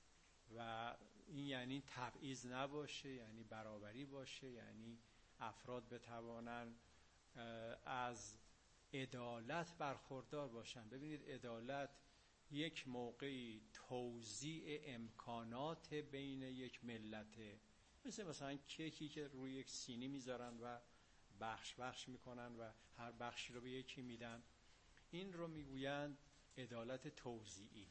و این یعنی تبعیض نباشه، یعنی برابری باشه، یعنی افراد بتوانن از عدالت برخوردار باشن. ببینید عدالت یک موقعی توزیع امکانات بین یک ملته، مثلا کیکی که روی یک سینی میذارن و بخش میکنن و هر بخشی رو به یکی میدن، این رو میگویند عدالت توزیعی.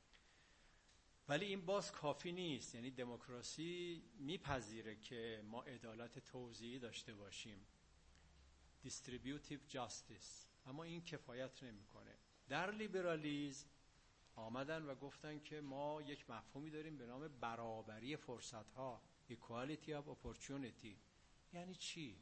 ولی این باز کافی نیست. یعنی دموکراسی میپذیره که ما عدالت توزیعی داشته باشیم، distributive justice، اما این کفایت نمیکنه. در لیبرالیسم آمدن و گفتن که ما یک مفهومی داریم به نام برابری فرصت‌ها، equality of opportunity. یعنی چی؟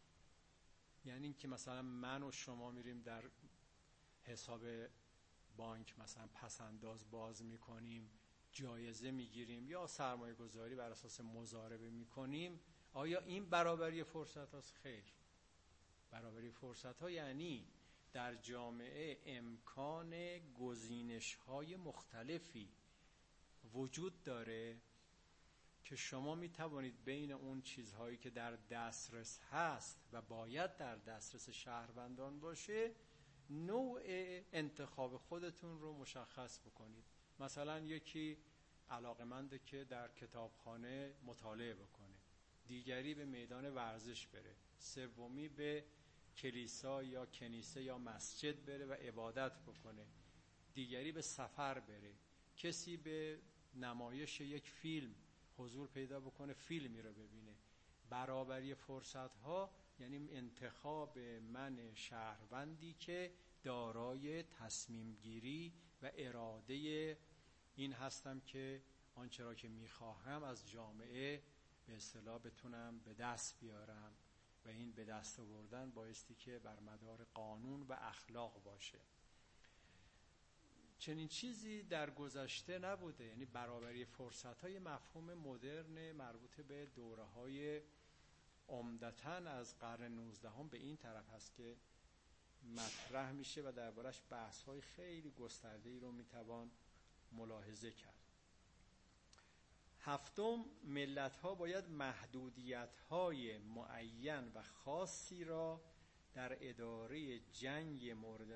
یعنی این که مثلا من و شما میریم در حساب بانک مثلا پسنداز باز میکنیم، جایزه میگیریم یا سرمایه گذاری بر اساس مضاربه میکنیم. آیا این برابری فرصت هاست؟ خیر. برابری فرصت ها یعنی در جامعه امکان گزینش های مختلفی وجود داره که شما می توانید بین اون چیزهایی که در دسترس هست و باید در دسترس شهروندان باشه نوع انتخاب خودتون رو مشخص بکنید. مثلا یکی علاقمنده که در کتابخانه مطالعه بکنه، دیگری به میدان ورزش بره، سومی به کلیسا یا کنیسه یا مسجد بره و عبادت بکنه، دیگری به سفر بره، کسی به نمایش یک فیلم حضور پیدا بکنه، فیلمی رو ببینه. برابری فرصت ها یعنی انتخاب من شهروندی که دارای تصمیم گیری و اراده این هستم که آنچه را که میخواهم از جامعه به اصطلاح بتونم به دست بیارم و این به دست آوردن بایستی که بر مدار قانون و اخلاق باشه. چنین چیزی در گذشته نبوده. یعنی برابری فرصت‌های مفهوم مدرن مربوط به دوره‌های عمدتاً از قرن 19 به این طرف هست که مطرح میشه و دربارش بحث‌های خیلی گسترده‌ای رو میتوان ملاحظه کرد. هفتم، ملت‌ها باید محدودیت‌های معین و خاصی را در اداره جنگ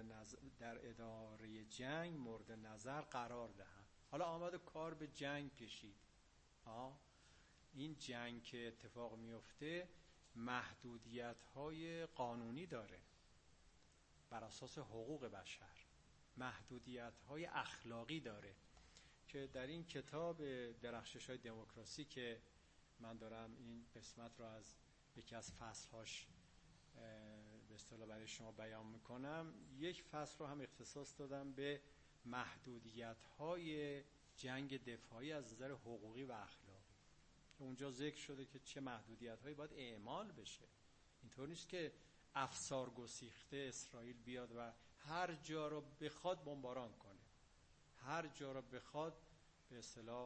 مورد نظر قرار دهند. حالا آمد و کار به جنگ کشید. این جنگ که اتفاق میفته محدودیت‌های قانونی داره بر اساس حقوق بشر، محدودیت‌های اخلاقی داره که در این کتاب درخشش‌های دموکراسی که من دارم این قسمت رو از یکی از فصل‌هاش به اصطلاح برای شما بیان میکنم، یک فصل رو هم اختصاص دادم به محدودیت‌های جنگ دفاعی از نظر حقوقی و اخلاقی. اونجا ذکر شده که چه محدودیت‌هایی باید اعمال بشه. اینطور نیست که افسار گسیخته اسرائیل بیاد و هر جا رو بخواد بمباران کنه، هر جا رو بخواد به اصطلاح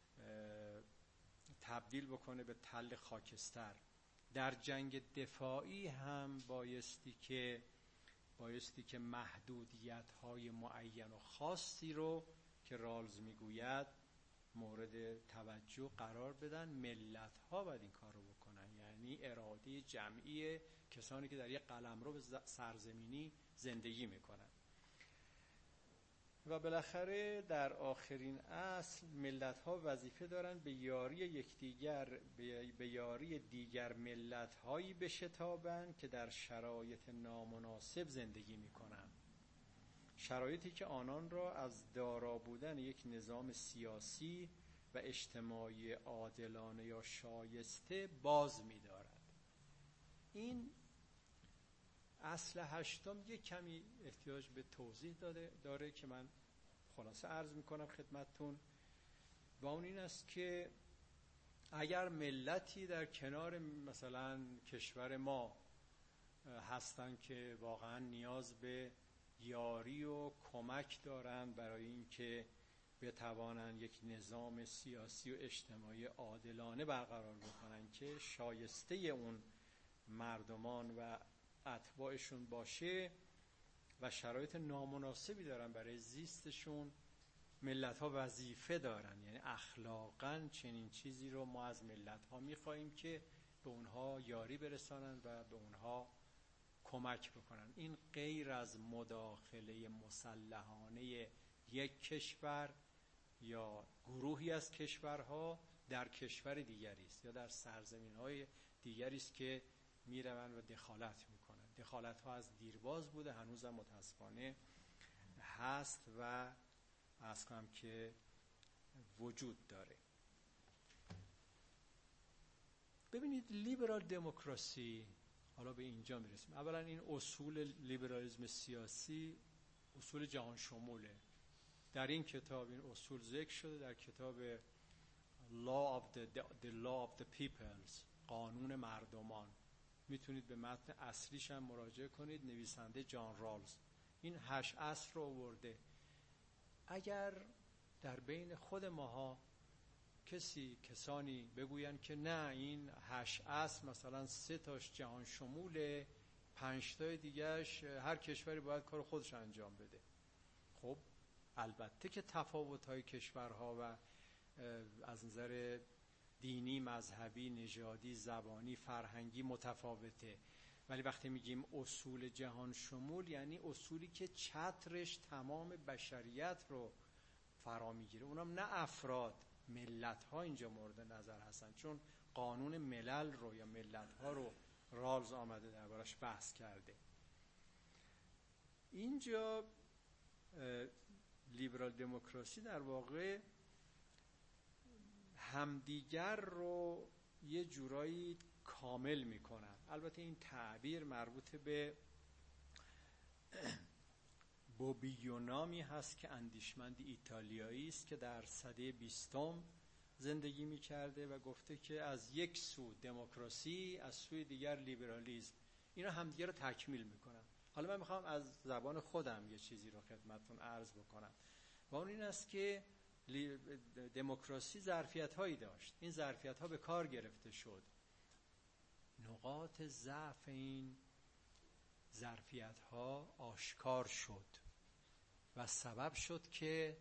تبدیل بکنه به تل خاکستر. در جنگ دفاعی هم بایستی که محدودیت‌های معین و خاصی رو که رالز میگوید مورد توجه قرار بدن. ملت‌ها باید این کار رو بکنن، یعنی اراده جمعی کسانی که در یک قلمرو سرزمینی زندگی میکنن. و بالاخره در آخرین اصل ملت‌ها وظیفه دارن به یاری یکدیگر، به یاری دیگر ملت‌هایی بشتابند که در شرایط نامناسب زندگی می‌کنند، شرایطی که آنان را از دارا بودن یک نظام سیاسی و اجتماعی عادلانه یا شایسته باز می‌دارد. این اصل هشتم یک کمی احتیاج به توضیح داره که من خلاصه عرض میکنم خدمتتون، و اون این است که اگر ملتی در کنار مثلا کشور ما هستن که واقعا نیاز به یاری و کمک دارن برای اینکه بتوانن یک نظام سیاسی و اجتماعی عادلانه برقرار بکنن که شایسته اون مردمان و اتباعشون باشه و شرایط نامناسبی دارن برای زیستشون، ملت‌ها وظیفه دارن، یعنی اخلاقاً چنین چیزی رو ما از ملت‌ها می‌خوایم که به اونها یاری برسانن و به اونها کمک بکنن. این غیر از مداخله مسلحانه یک کشور یا گروهی از کشورها در کشور دیگری است یا در سرزمین‌های دیگری است که میروند و دخالت میکنن. دخالت ها از دیرباز بوده، هنوزم متاسفانه هست و عرض کنم که وجود داره. ببینید لیبرال دموکراسی، حالا به اینجا میرسیم. اولا این اصول لیبرالیسم سیاسی اصول جهان شموله. در این کتاب این اصول ذکر شده، در کتاب The Law of the Peoples، قانون مردمان. میتونید به متن اصلیش هم مراجعه کنید، نویسنده جان رالز این 8 اصل رو آورده. اگر در بین خود ماها کسانی بگوین که نه این 8 اصل مثلا 3 تاش جهان شموله، 5 تای دیگهش هر کشوری باید کار خودش انجام بده، خب البته که تفاوت‌های کشورها و از نظر دینی، مذهبی، نژادی، زبانی، فرهنگی متفاوته، ولی وقتی میگیم اصول جهان شمول یعنی اصولی که چترش تمام بشریت رو فرا میگیره. اونم نه افراد، ملت ها اینجا مورد نظر هستن، چون قانون ملل رو یا ملت ها رو رالز آمده دربارش بحث کرده. اینجا لیبرال دموکراسی در واقع همدیگر رو یه جورایی کامل میکنن. البته این تعبیر مربوط به بوبیو نامی هست که اندیشمند ایتالیایی است که در سده 20 زندگی میکرده و گفته که از یک سو دموکراسی، از سوی دیگر لیبرالیسم، اینا همدیگه رو تکمیل میکنن. حالا من میخوام از زبان خودم یه چیزی رو خدمتتون عرض بکنم و اون این است که دموکراسی ظرفیت‌هایی داشت، این ظرفیت‌ها به کار گرفته شد، نقاط ضعف این ظرفیت‌ها آشکار شد و سبب شد که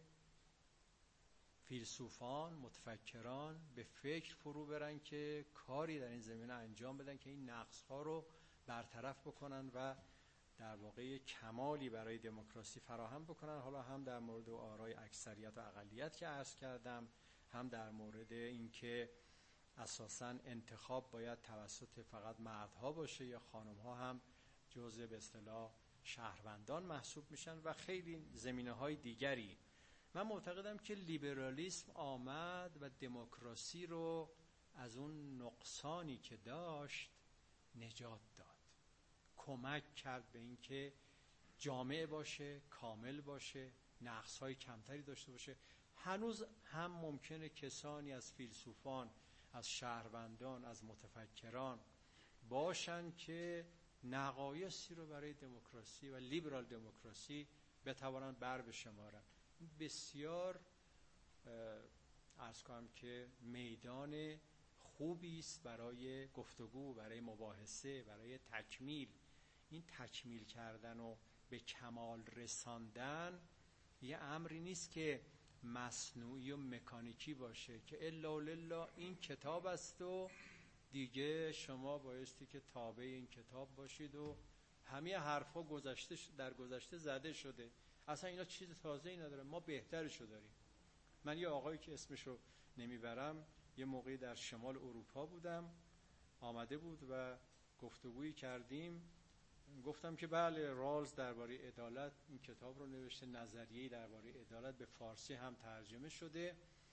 فیلسوفان، متفکران به فکر فرو برن که کاری در این زمینه انجام بدن که این نقص‌ها رو برطرف بکنن و در واقع کمالی برای دموکراسی فراهم بکنن. حالا هم در مورد آرای اکثریت و اقلیت که عرض کردم، هم در مورد اینکه اساساً انتخاب باید توسط فقط مردها باشه یا خانم‌ها هم جزء به اصطلاح شهروندان محسوب میشن و خیلی زمینه‌های دیگری. من معتقدم که لیبرالیسم آمد و دموکراسی رو از اون نقصانی که داشت نجات داد، کمک کرد به اینکه جامع باشه، کامل باشه، نقص‌های کمتری داشته باشه. هنوز هم ممکنه کسانی از فیلسوفان، از شهروندان، از متفکران باشن که نقایصی رو برای دموکراسی و لیبرال دموکراسی بتوانن بر بشمارن. بسیار عرض کنم که میدان خوبی است برای گفتگو، برای مباحثه، برای تکمیل. این تکمیل کردن و به کمال رساندن یه امری نیست که مصنوعی و مکانیکی باشه که الا لله این کتاب است و دیگه شما بایستی که تابع این کتاب باشید و همه حرفا در گذشته زده شده. اصلا اینا چیز تازه‌ای نداره، ما بهترشو داریم. من یه آقایی که اسمشو نمیبرم یه موقعی در شمال اروپا بودم، آمده بود و گفتگویی کردیم. گفتم که بله رالز درباره عدالت این کتاب رو نوشته، نظریه‌ای درباره عدالت به فارسی هم ترجمه شده.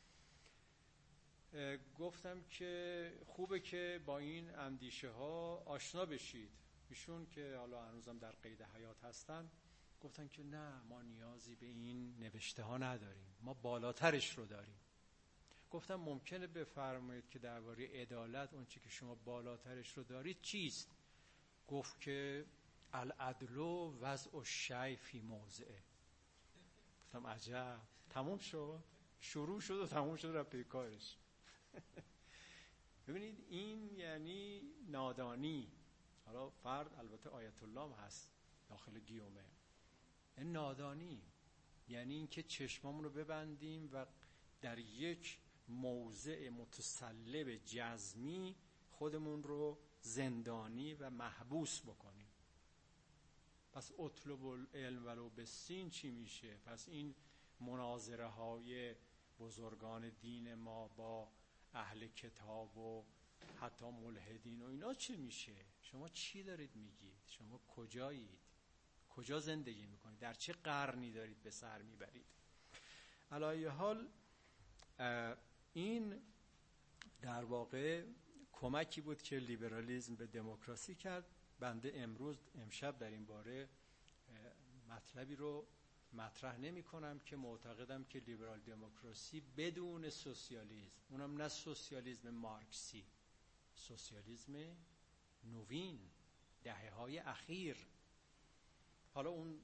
گفتم که خوبه که با این اندیشه ها آشنا بشید. ایشون که حالا هنوزم در قید حیات هستن گفتن که نه، ما نیازی به این نوشته ها نداریم، ما بالاترش رو داریم. گفتم ممکنه بفرمایید که درباره عدالت اون چی که شما بالاترش رو دارید چیست؟ گفت که العدل و وضع الشیء فی موضعه. گفتم عجب، تموم شد، شروع شد و تموم شد رفت پی کارش. ببینید این یعنی نادانی. حالا فرد البته آیت الله هست داخل گیومه. این نادانی یعنی این که چشمامون رو ببندیم و در یک موضع متسلب جزمی خودمون رو زندانی و محبوس بکنیم. پس اطلب العلم ولو بالسین چی میشه؟ پس این مناظره های بزرگان دین ما با اهل کتاب و حتی ملحدین و اینا چی میشه؟ شما چی دارید میگید؟ شما کجایید؟ کجا زندگی میکنید؟ در چه قرنی دارید به سر میبرید؟ علی ای حال این در واقع کمکی بود که لیبرالیسم به دموکراسی کرد. بنده امشب در این باره مطلبی رو مطرح نمی کنم که معتقدم که لیبرال دموکراسی بدون سوسیالیسم، اونم نه سوسیالیسم مارکسی، سوسیالیسم نوین دهه‌های اخیر. حالا اون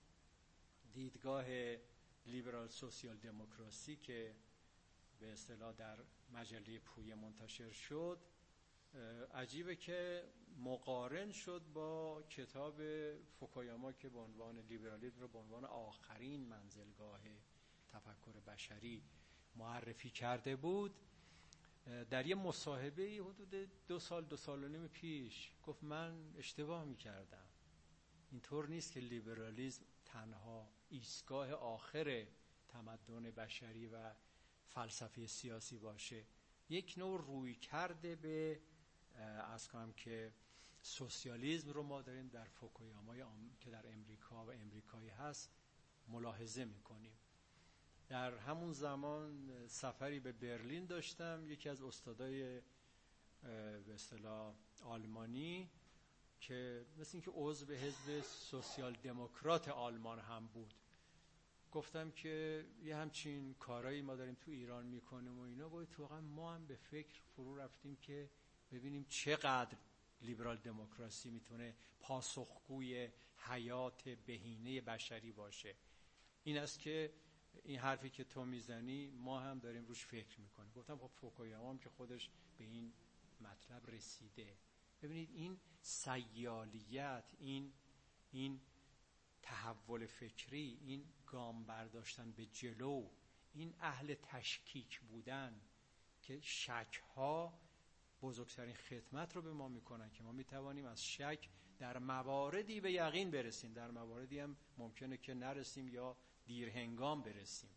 دیدگاه لیبرال سوسیال دموکراسی که به اصطلاح در مجله پویه منتشر شد، عجیبه که مقارن شد با کتاب فوکویاما که به عنوان لیبرالیسم رو به عنوان آخرین منزلگاه تفکر بشری معرفی کرده بود. در یه مصاحبه حدود 2 سال و نیم پیش گفت من اشتباه می‌کردم، اینطور نیست که لیبرالیسم تنها ایستگاه آخر تمدن بشری و فلسفه سیاسی باشه. یک نوع روی کرده به از کنم که سوسیالیسم رو ما داریم در فوکویاما که در امریکا و امریکایی هست ملاحظه میکنیم. در همون زمان سفری به برلین داشتم. یکی از استادای به اصطلاح آلمانی که مثل این که عضو حزب سوسیال دموکرات آلمان هم بود، گفتم که یه همچین کارایی ما داریم تو ایران میکنیم و اینا. گفت واقعا ما هم به فکر فرو رفتیم که ببینیم چقدر لیبرال دموکراسی میتونه پاسخگوی حیات بهینه بشری باشه. این است که این حرفی که تو میزنی ما هم داریم روش فکر میکنیم. گفتم خب فوکویاما هم که خودش به این مطلب رسیده. ببینید این سیالیت، این تحول فکری، این گام برداشتن به جلو، این اهل تشکیک بودن که شک‌ها بزرگترین خدمت رو به ما میکنن که ما میتوانیم از شک در مواردی به یقین برسیم، در مواردی هم ممکنه که نرسیم یا دیر هنگام برسیم.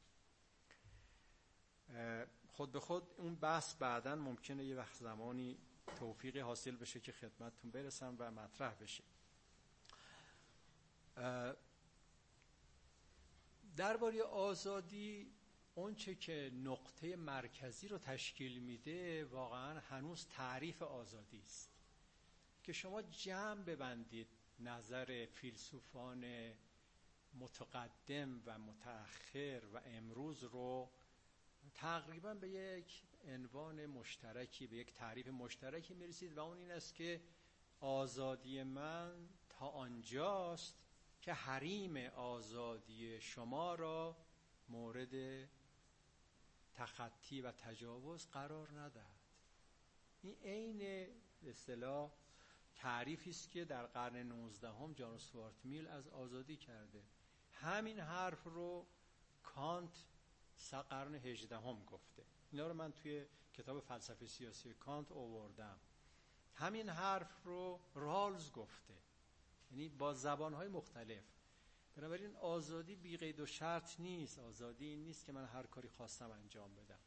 خود به خود اون بحث بعداً ممکنه یه وقت زمانی توفیقی حاصل بشه که خدمتتون برسم و مطرح بشه. درباره آزادی اون چه که نقطه مرکزی رو تشکیل میده واقعا هنوز تعریف آزادی است که شما جمع ببندید نظر فیلسوفان متقدم و متأخر و امروز رو تقریبا به یک عنوان مشترکی، به یک تعریف مشترکی میرسید و اون این است که آزادی من تا آنجاست که حریم آزادی شما را مورد تخطی و تجاوز قرار ندهد. این عین به اصطلاح تعریفی است که در قرن 19 جان استوارت میل از آزادی کرده. همین حرف رو کانت قرن 18 گفته. اینا رو من توی کتاب فلسفه سیاسی کانت آوردم. همین حرف رو رالز گفته، یعنی با زبانهای مختلف. بنابراین آزادی بی قید و شرط نیست. آزادی این نیست که من هر کاری خواستم انجام بدم.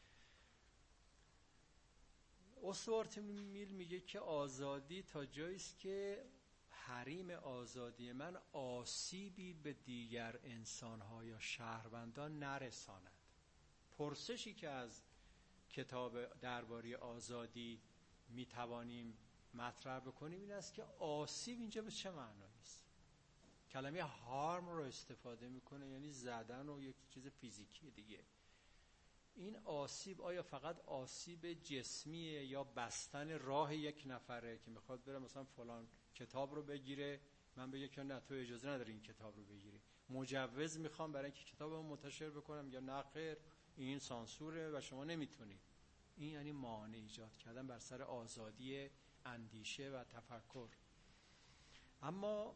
استوارت میل میگه که آزادی تا جایی است که حریم آزادی من آسیبی به دیگر انسان‌ها یا شهروندان نرساند. پرسشی که از کتاب درباره آزادی میتوانیم مطرح بکنیم این است که آسیب اینجا به چه معنایی است؟ کلمه هارم رو استفاده میکنه، یعنی زدن و یک چیز فیزیکی دیگه. این آسیب آیا فقط آسیب جسمیه یا بستن راه یک نفره که میخواد بره مثلا فلان کتاب رو بگیره، من بگم که نه تو اجازه نداری این کتاب رو بگیری، مجوز میخوام برای اینکه کتابمو منتشر بکنم، یا نه خیر این سانسوره و شما نمیتونید. این یعنی مانع ایجاد کردن بر سر آزادی اندیشه و تفکر. اما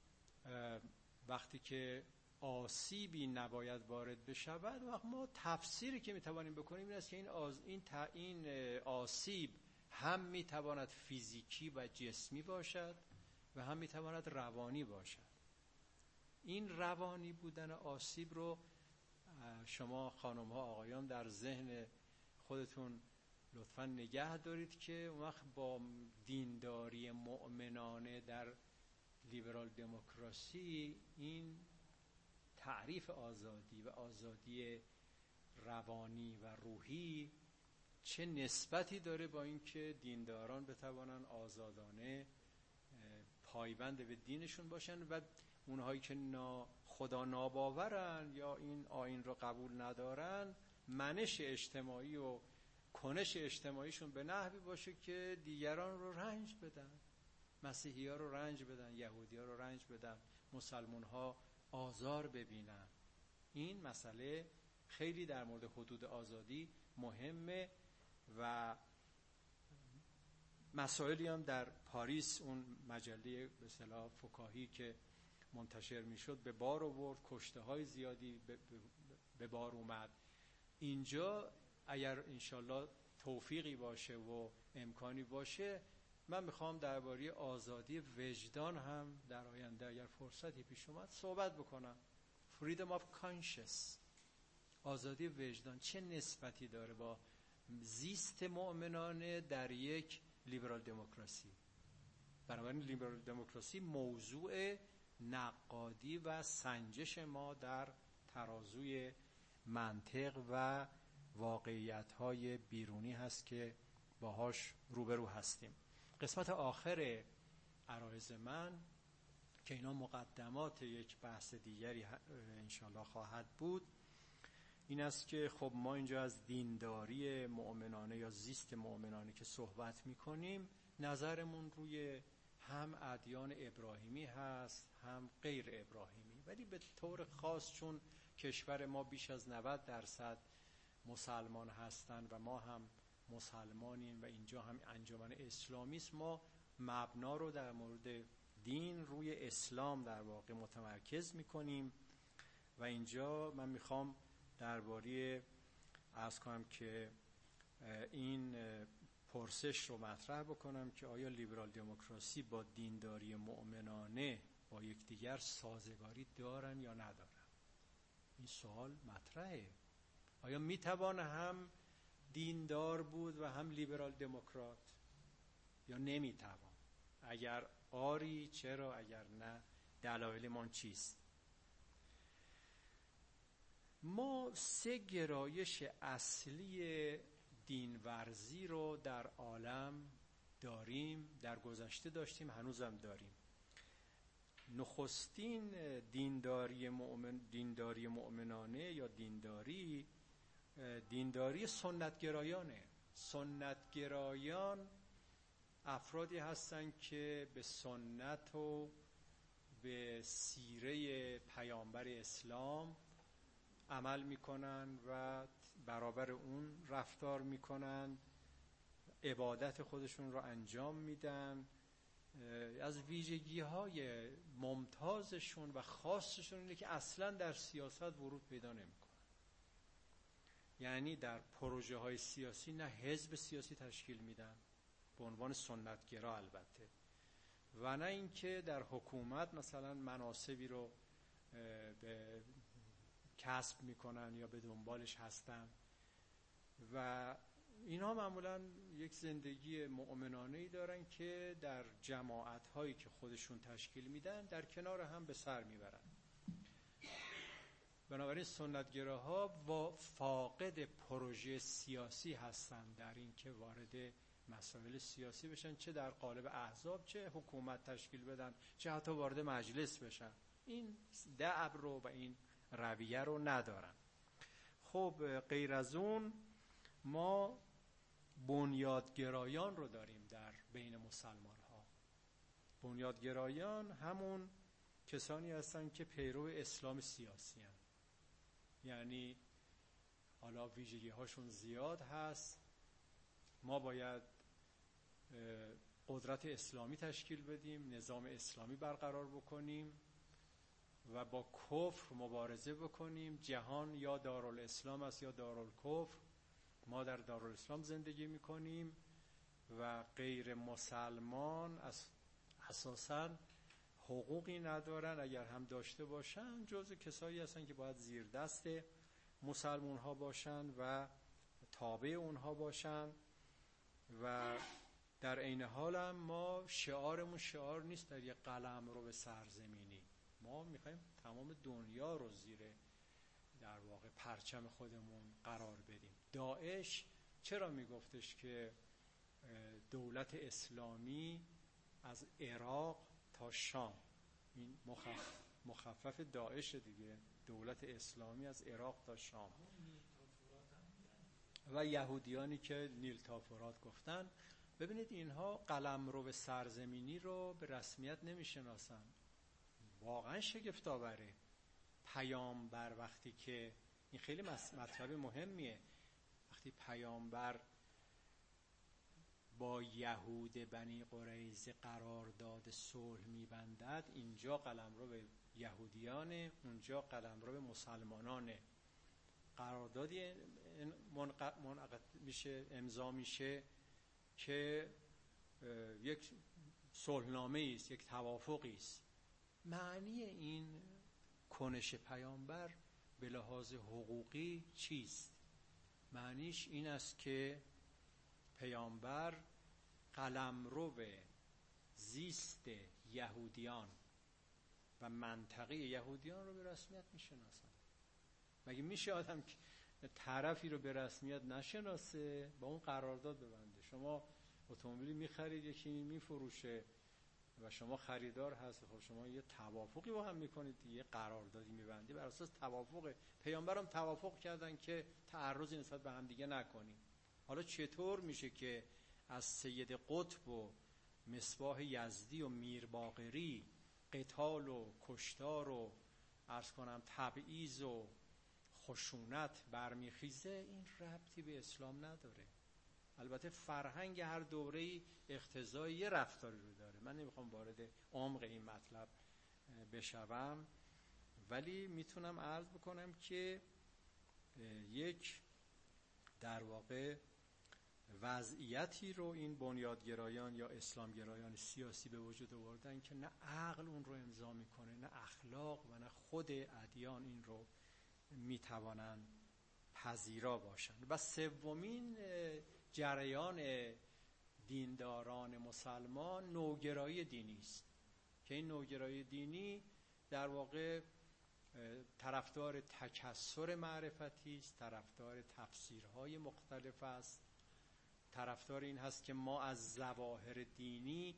وقتی که آسیبی نباید وارد بشود، وقت ما تفسیری که میتوانیم بکنیم این است که این آسیب هم میتواند فیزیکی و جسمی باشد و هم میتواند روانی باشد. این روانی بودن آسیب رو شما خانم ها آقایان در ذهن خودتون لطفاً نگه دارید که اون وقت با دینداری مؤمنانه در لیبرال دموکراسی این تعریف آزادی و آزادی روانی و روحی چه نسبتی داره با اینکه دینداران بتوانن آزادانه پایبند به دینشون باشن و اونهایی که خدا ناباورن یا این آیین رو قبول ندارن منش اجتماعی و کنش اجتماعیشون به نحوی باشه که دیگران رو رنج بدن، مسیحی ها رو رنج بدن، یهودی ها رو رنج بدن، مسلمان ها آزار ببینن. این مسئله خیلی در مورد حدود آزادی مهمه و مسائلی هم در پاریس اون مجله به اصطلاح فکاهی که منتشر میشد به بار آورد، کشته های زیادی به بار اومد. اینجا اگر انشالله توفیقی باشه و امکانی باشه، من میخوام درباره آزادی وجدان هم در آینده اگر فرصتی پیش اومد صحبت بکنم. freedom of conscience، آزادی وجدان چه نسبتی داره با زیست مؤمنانه در یک لیبرال دموکراسی؟ بنابراین لیبرال دموکراسی موضوع نقادی و سنجش ما در ترازوی منطق و واقعیت‌های بیرونی هست که باهاش روبرو هستیم. قسمت آخر عرایض من که اینا مقدمات یک بحث دیگری انشالله خواهد بود، این است که خب ما اینجا از دینداری مؤمنانه یا زیست مؤمنانه که صحبت میکنیم، نظرمون روی هم ادیان ابراهیمی هست هم غیر ابراهیمی، ولی به طور خاص چون کشور ما بیش از 90% مسلمان هستن و ما هم مسلمانیم و اینجا هم انجمن اسلامی است، ما مبنا رو در مورد دین روی اسلام در واقع متمرکز میکنیم و اینجا من میخوام درباره عرض کنم که این پرسش رو مطرح بکنم که آیا لیبرال دموکراسی با دینداری مؤمنانه با یکدیگر سازگاری دارن یا ندارن؟ این سوال مطرحه. آیا میتوانه هم دیندار بود و هم لیبرال دموکرات یا نمیتوان؟ اگر آری چرا؟ اگر نه دلایل من چیست؟ ما 3 گرایش اصلی دینورزی رو در عالم داریم، در گذشته داشتیم، هنوزم داریم. نخستین دینداری مؤمنانه یا دینداری سنتگرایانه. سنتگرایان افرادی هستن که به سنت و به سیره پیامبر اسلام عمل میکنن و برابر اون رفتار میکنن، عبادت خودشون رو انجام میدن. از ویژگی های ممتازشون و خاصشون اینه که اصلا در سیاست ورود پیدا نمیکنن. یعنی در پروژه های سیاسی نه حزب سیاسی تشکیل میدن به عنوان سنتگرا البته، و نه اینکه در حکومت مثلا مناصبی رو به کسب میکنن یا به دنبالش هستن و اینها معمولا یک زندگی مؤمنانه‌ای دارن که در جماعت‌هایی که خودشون تشکیل میدن در کنار هم به سر میبرن. بنابراین سنتگراها فاقد پروژه سیاسی هستند در این که وارد مسائل سیاسی بشن، چه در قالب احزاب، چه حکومت تشکیل بدن، چه حتی وارد مجلس بشن. این دأب رو و این رویه رو ندارن. خب غیر از اون ما بنیادگرایان رو داریم در بین مسلمان ها. بنیادگرایان همون کسانی هستن که پیرو اسلام سیاسی هستن، یعنی حالا ویژگی هاشون زیاد هست. ما باید قدرت اسلامی تشکیل بدیم، نظام اسلامی برقرار بکنیم و با کفر مبارزه بکنیم. جهان یا دارالاسلام است یا دارالکفر. ما در دارالاسلام زندگی میکنیم و غیر مسلمان اساساً حقوقی ندارن، اگر هم داشته باشن جزء کسایی هستن که باید زیر دست مسلمان ها باشن و تابع اونها باشن. و در عین حال هم ما شعارمون شعار نیست در یک قلمرو به سرزمینی. ما میخوایم تمام دنیا رو زیر در واقع پرچم خودمون قرار بدیم. داعش چرا میگفتش که دولت اسلامی از عراق تا شام؟ این مخفف داعش دیگه، دولت اسلامی از عراق تا شام. و یهودیانی که نیل تا فرات گفتن. ببینید اینها قلمرو به سرزمینی رو به رسمیت نمیشناسن. واقعا شگفت‌آوره. پیامبر وقتی که این خیلی مطلب مهمیه، وقتی پیامبر با یهود بنی قریظه قرارداد صلح می‌بندد، اینجا قلمرو به یهودیانه، اونجا قلمرو به مسلمانانه. قراردادی منعقد میشه، امضا میشه که یک صلحنامه‌ای است، یک توافقی است. معنی این کنش پیامبر به لحاظ حقوقی چیست؟ معنیش این است که پیامبر قلمرو به زیست یهودیان و منطقه یهودیان رو به رسمیت میشناسن. مگه میشه آدم که طرفی رو به رسمیت نشناسه با اون قرارداد ببنده؟ شما اتومبیلی میخرید، یکی میفروشه و شما خریدار هست، خب شما یه توافقی با هم میکنید، یه قراردادی میبندی بر اساس توافق. پیامبرم توافق کردن که تعرضی نسبت به هم دیگه نکنیم. حالا چطور میشه که از سید قطب و مصباح یزدی و میر باقری قتال و کشتار و عرض کنم تبعیض و خشونت برمیخیزه؟ این ربطی به اسلام نداره. البته فرهنگ هر دوره‌ای اقتضای یه رفتاری رو داره. من نمیخوام وارد عمق این مطلب بشوم، ولی میتونم عرض بکنم که یک در واقع وضعیتی رو این بنیادگرایان یا اسلامگرایان سیاسی به وجود آوردن که نه عقل اون رو امضا میکنه، نه اخلاق و نه خود ادیان این رو میتوانن پذیرا باشن. و سومین جریان دینداران مسلمان نوگرایی دینی است که این نوگرایی دینی در واقع طرفدار تکثر معرفتی است، طرفدار تفسیرهای مختلف است، طرفدار این هست که ما از ظواهر دینی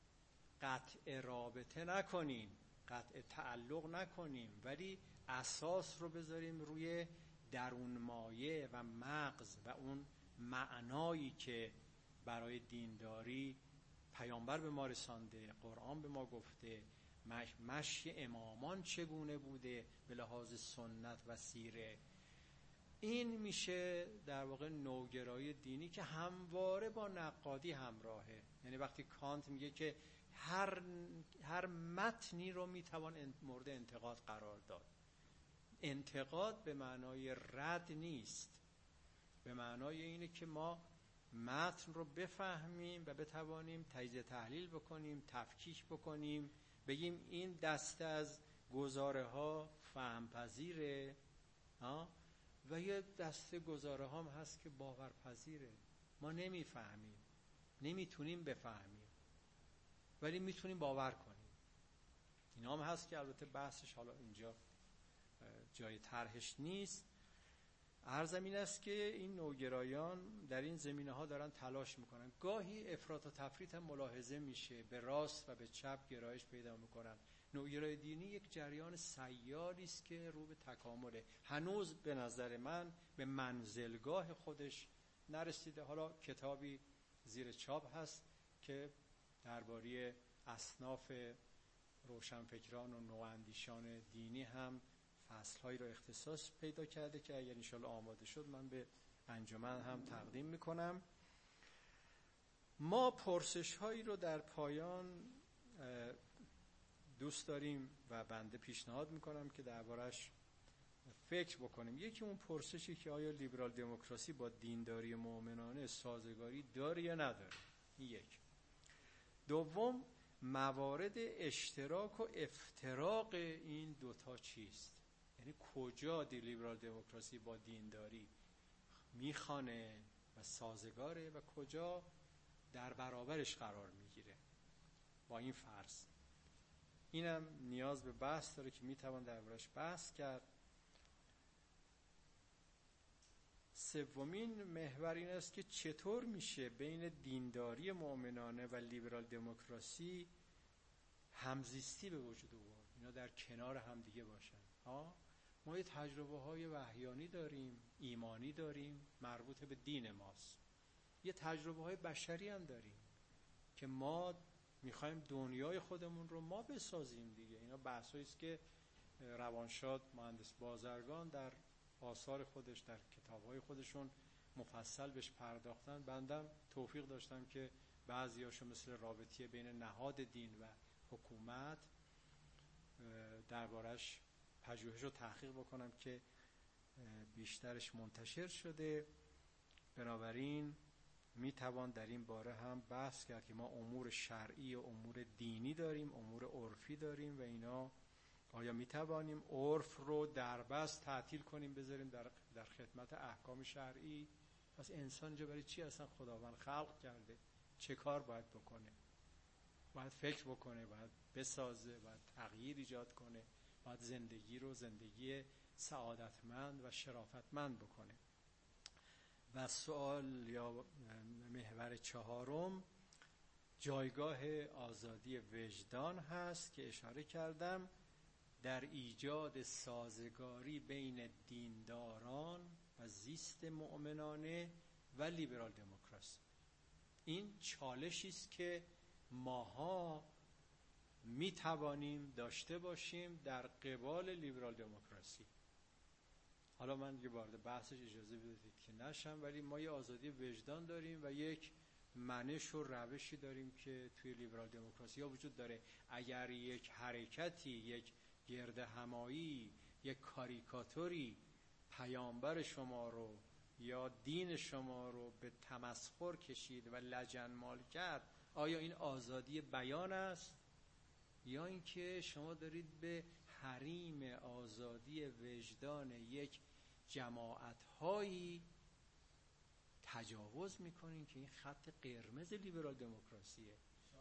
قطع رابطه نکنیم، قطع تعلق نکنیم، ولی اساس رو بذاریم روی درون مایه و مغز و اون معنایی که برای دینداری پیامبر به ما رسانده، قرآن به ما گفته، مشی امامان چگونه بوده به لحاظ سنت و سیره. این میشه در واقع نوگرایی دینی که همواره با نقادی همراهه. یعنی وقتی کانت میگه که هر متنی رو میتوان مورد انتقاد قرار داد، انتقاد به معنای رد نیست، به معنای اینه که ما متن رو بفهمیم و بتوانیم تجزیه تحلیل بکنیم، تفکیک بکنیم، بگیم این دسته از گزاره ها فهم پذیره و یه دسته گزاره هم هست که باورپذیره. ما نمیفهمیم، نمیتونیم بفهمیم، ولی میتونیم باور کنیم. اینا هم هست که البته بحثش حالا اینجا جای طرحش نیست. عرضم این است که این نوگرایان در این زمینه ها دارن تلاش میکنن. گاهی افراط و تفریط هم ملاحظه میشه، به راست و به چپ گرایش پیدا میکنن. نوگرایی دینی یک جریان سیالی است که رو به تکامله، هنوز به نظر من به منزلگاه خودش نرسیده. حالا کتابی زیر چاپ هست که درباره اصناف روشنفکران و نواندیشان دینی هم فصل‌هایی رو اختصاص پیدا کرده که اگر انشالله آماده شد من به انجمن هم تقدیم میکنم. ما پرسش‌هایی رو در پایان دوست داریم و بنده پیشنهاد میکنم که دربارش فکر بکنیم. یکی اون پرسشی که آیا لیبرال دموکراسی با دینداری مؤمنانه سازگاری داره یا نداره؟ یک. دوم، موارد اشتراک و افتراق این دوتا چیست؟ یعنی کجا لیبرال دموکراسی با دینداری میخوانه و سازگاره و کجا در برابرش قرار میگیره با این فرض. اینم نیاز به بحث داره که میتوان دربارش بحث کرد. سومین محور این است که چطور میشه بین دینداری مؤمنانه و لیبرال دموکراسی همزیستی به وجود آورد، اینا در کنار هم دیگه باشن. ما یه تجربه های وحیانی داریم، ایمانی داریم، مربوط به دین ماست. یه تجربه های بشری هم داریم که ما میخوایم دنیای خودمون رو ما بسازیم دیگه. اینا بحثایی است که روانشاد مهندس بازرگان در آثار خودش، در کتاب‌های خودشون مفصل بهش پرداختن. بندم توفیق داشتم که بعضیاشو مثل رابطه بین نهاد دین و حکومت دربارش پژوهش و تحقیق بکنم که بیشترش منتشر شده. بنابراین میتوان در این باره هم بحث کرد که ما امور شرعی و امور دینی داریم، امور عرفی داریم و اینا آیا میتوانیم عرف رو دربست تعطیل کنیم بذاریم در خدمت احکام شرعی؟ پس انسان اینجا برای چی اصلا خداوند خلق کرده؟ چه کار باید بکنه؟ باید فکر بکنه، باید بسازه، باید تغییر ایجاد کنه، باید زندگی رو زندگی سعادتمند و شرافتمند بکنه. و سوال یا محور چهارم جایگاه آزادی وجدان هست که اشاره کردم در ایجاد سازگاری بین دینداران و زیست مؤمنانه و لیبرال دموکراسی. این چالشی است که ماها می توانیم داشته باشیم در قبال لیبرال دموکراسی. حالا من دیگه وارد بحثش اجازه بدید که نشم، ولی ما یه آزادی وجدان داریم و یک منش و روشی داریم که توی لیبرال دموکراسی ها وجود داره. اگر یک حرکتی، یک گرد همایی، یک کاریکاتوری پیامبر شما رو یا دین شما رو به تمسخر کشید و لجنمال کرد، آیا این آزادی بیان است یا اینکه شما دارید به حریم آزادی وجدان یک جماعت‌هایی تجاوز میکنین که این خط قرمز لیبرال دموکراسیه؟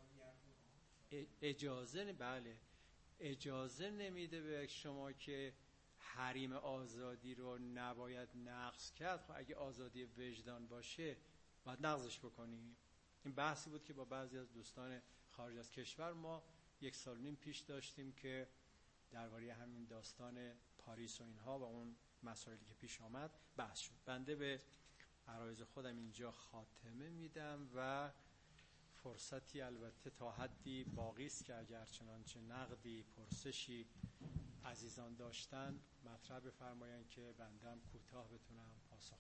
اجازه نمیده به شما که حریم آزادی رو نباید نقض کرد. خب اگه آزادی وجدان باشه باید نقضش بکنی. این بحثی بود که با بعضی از دوستان خارج از کشور ما 1.5 سال پیش داشتیم که درباره همین داستان پاریس و اینها و اون مسائلی که پیش آمد بحث شد. بنده به عرایض خودم اینجا خاتمه میدم و فرصتی البته تا حدی باقی است که اگر چنانچه نقدی، پرسشی عزیزان داشتن مطرح بفرمایند که بنده هم کوتاه بتونم پاسخ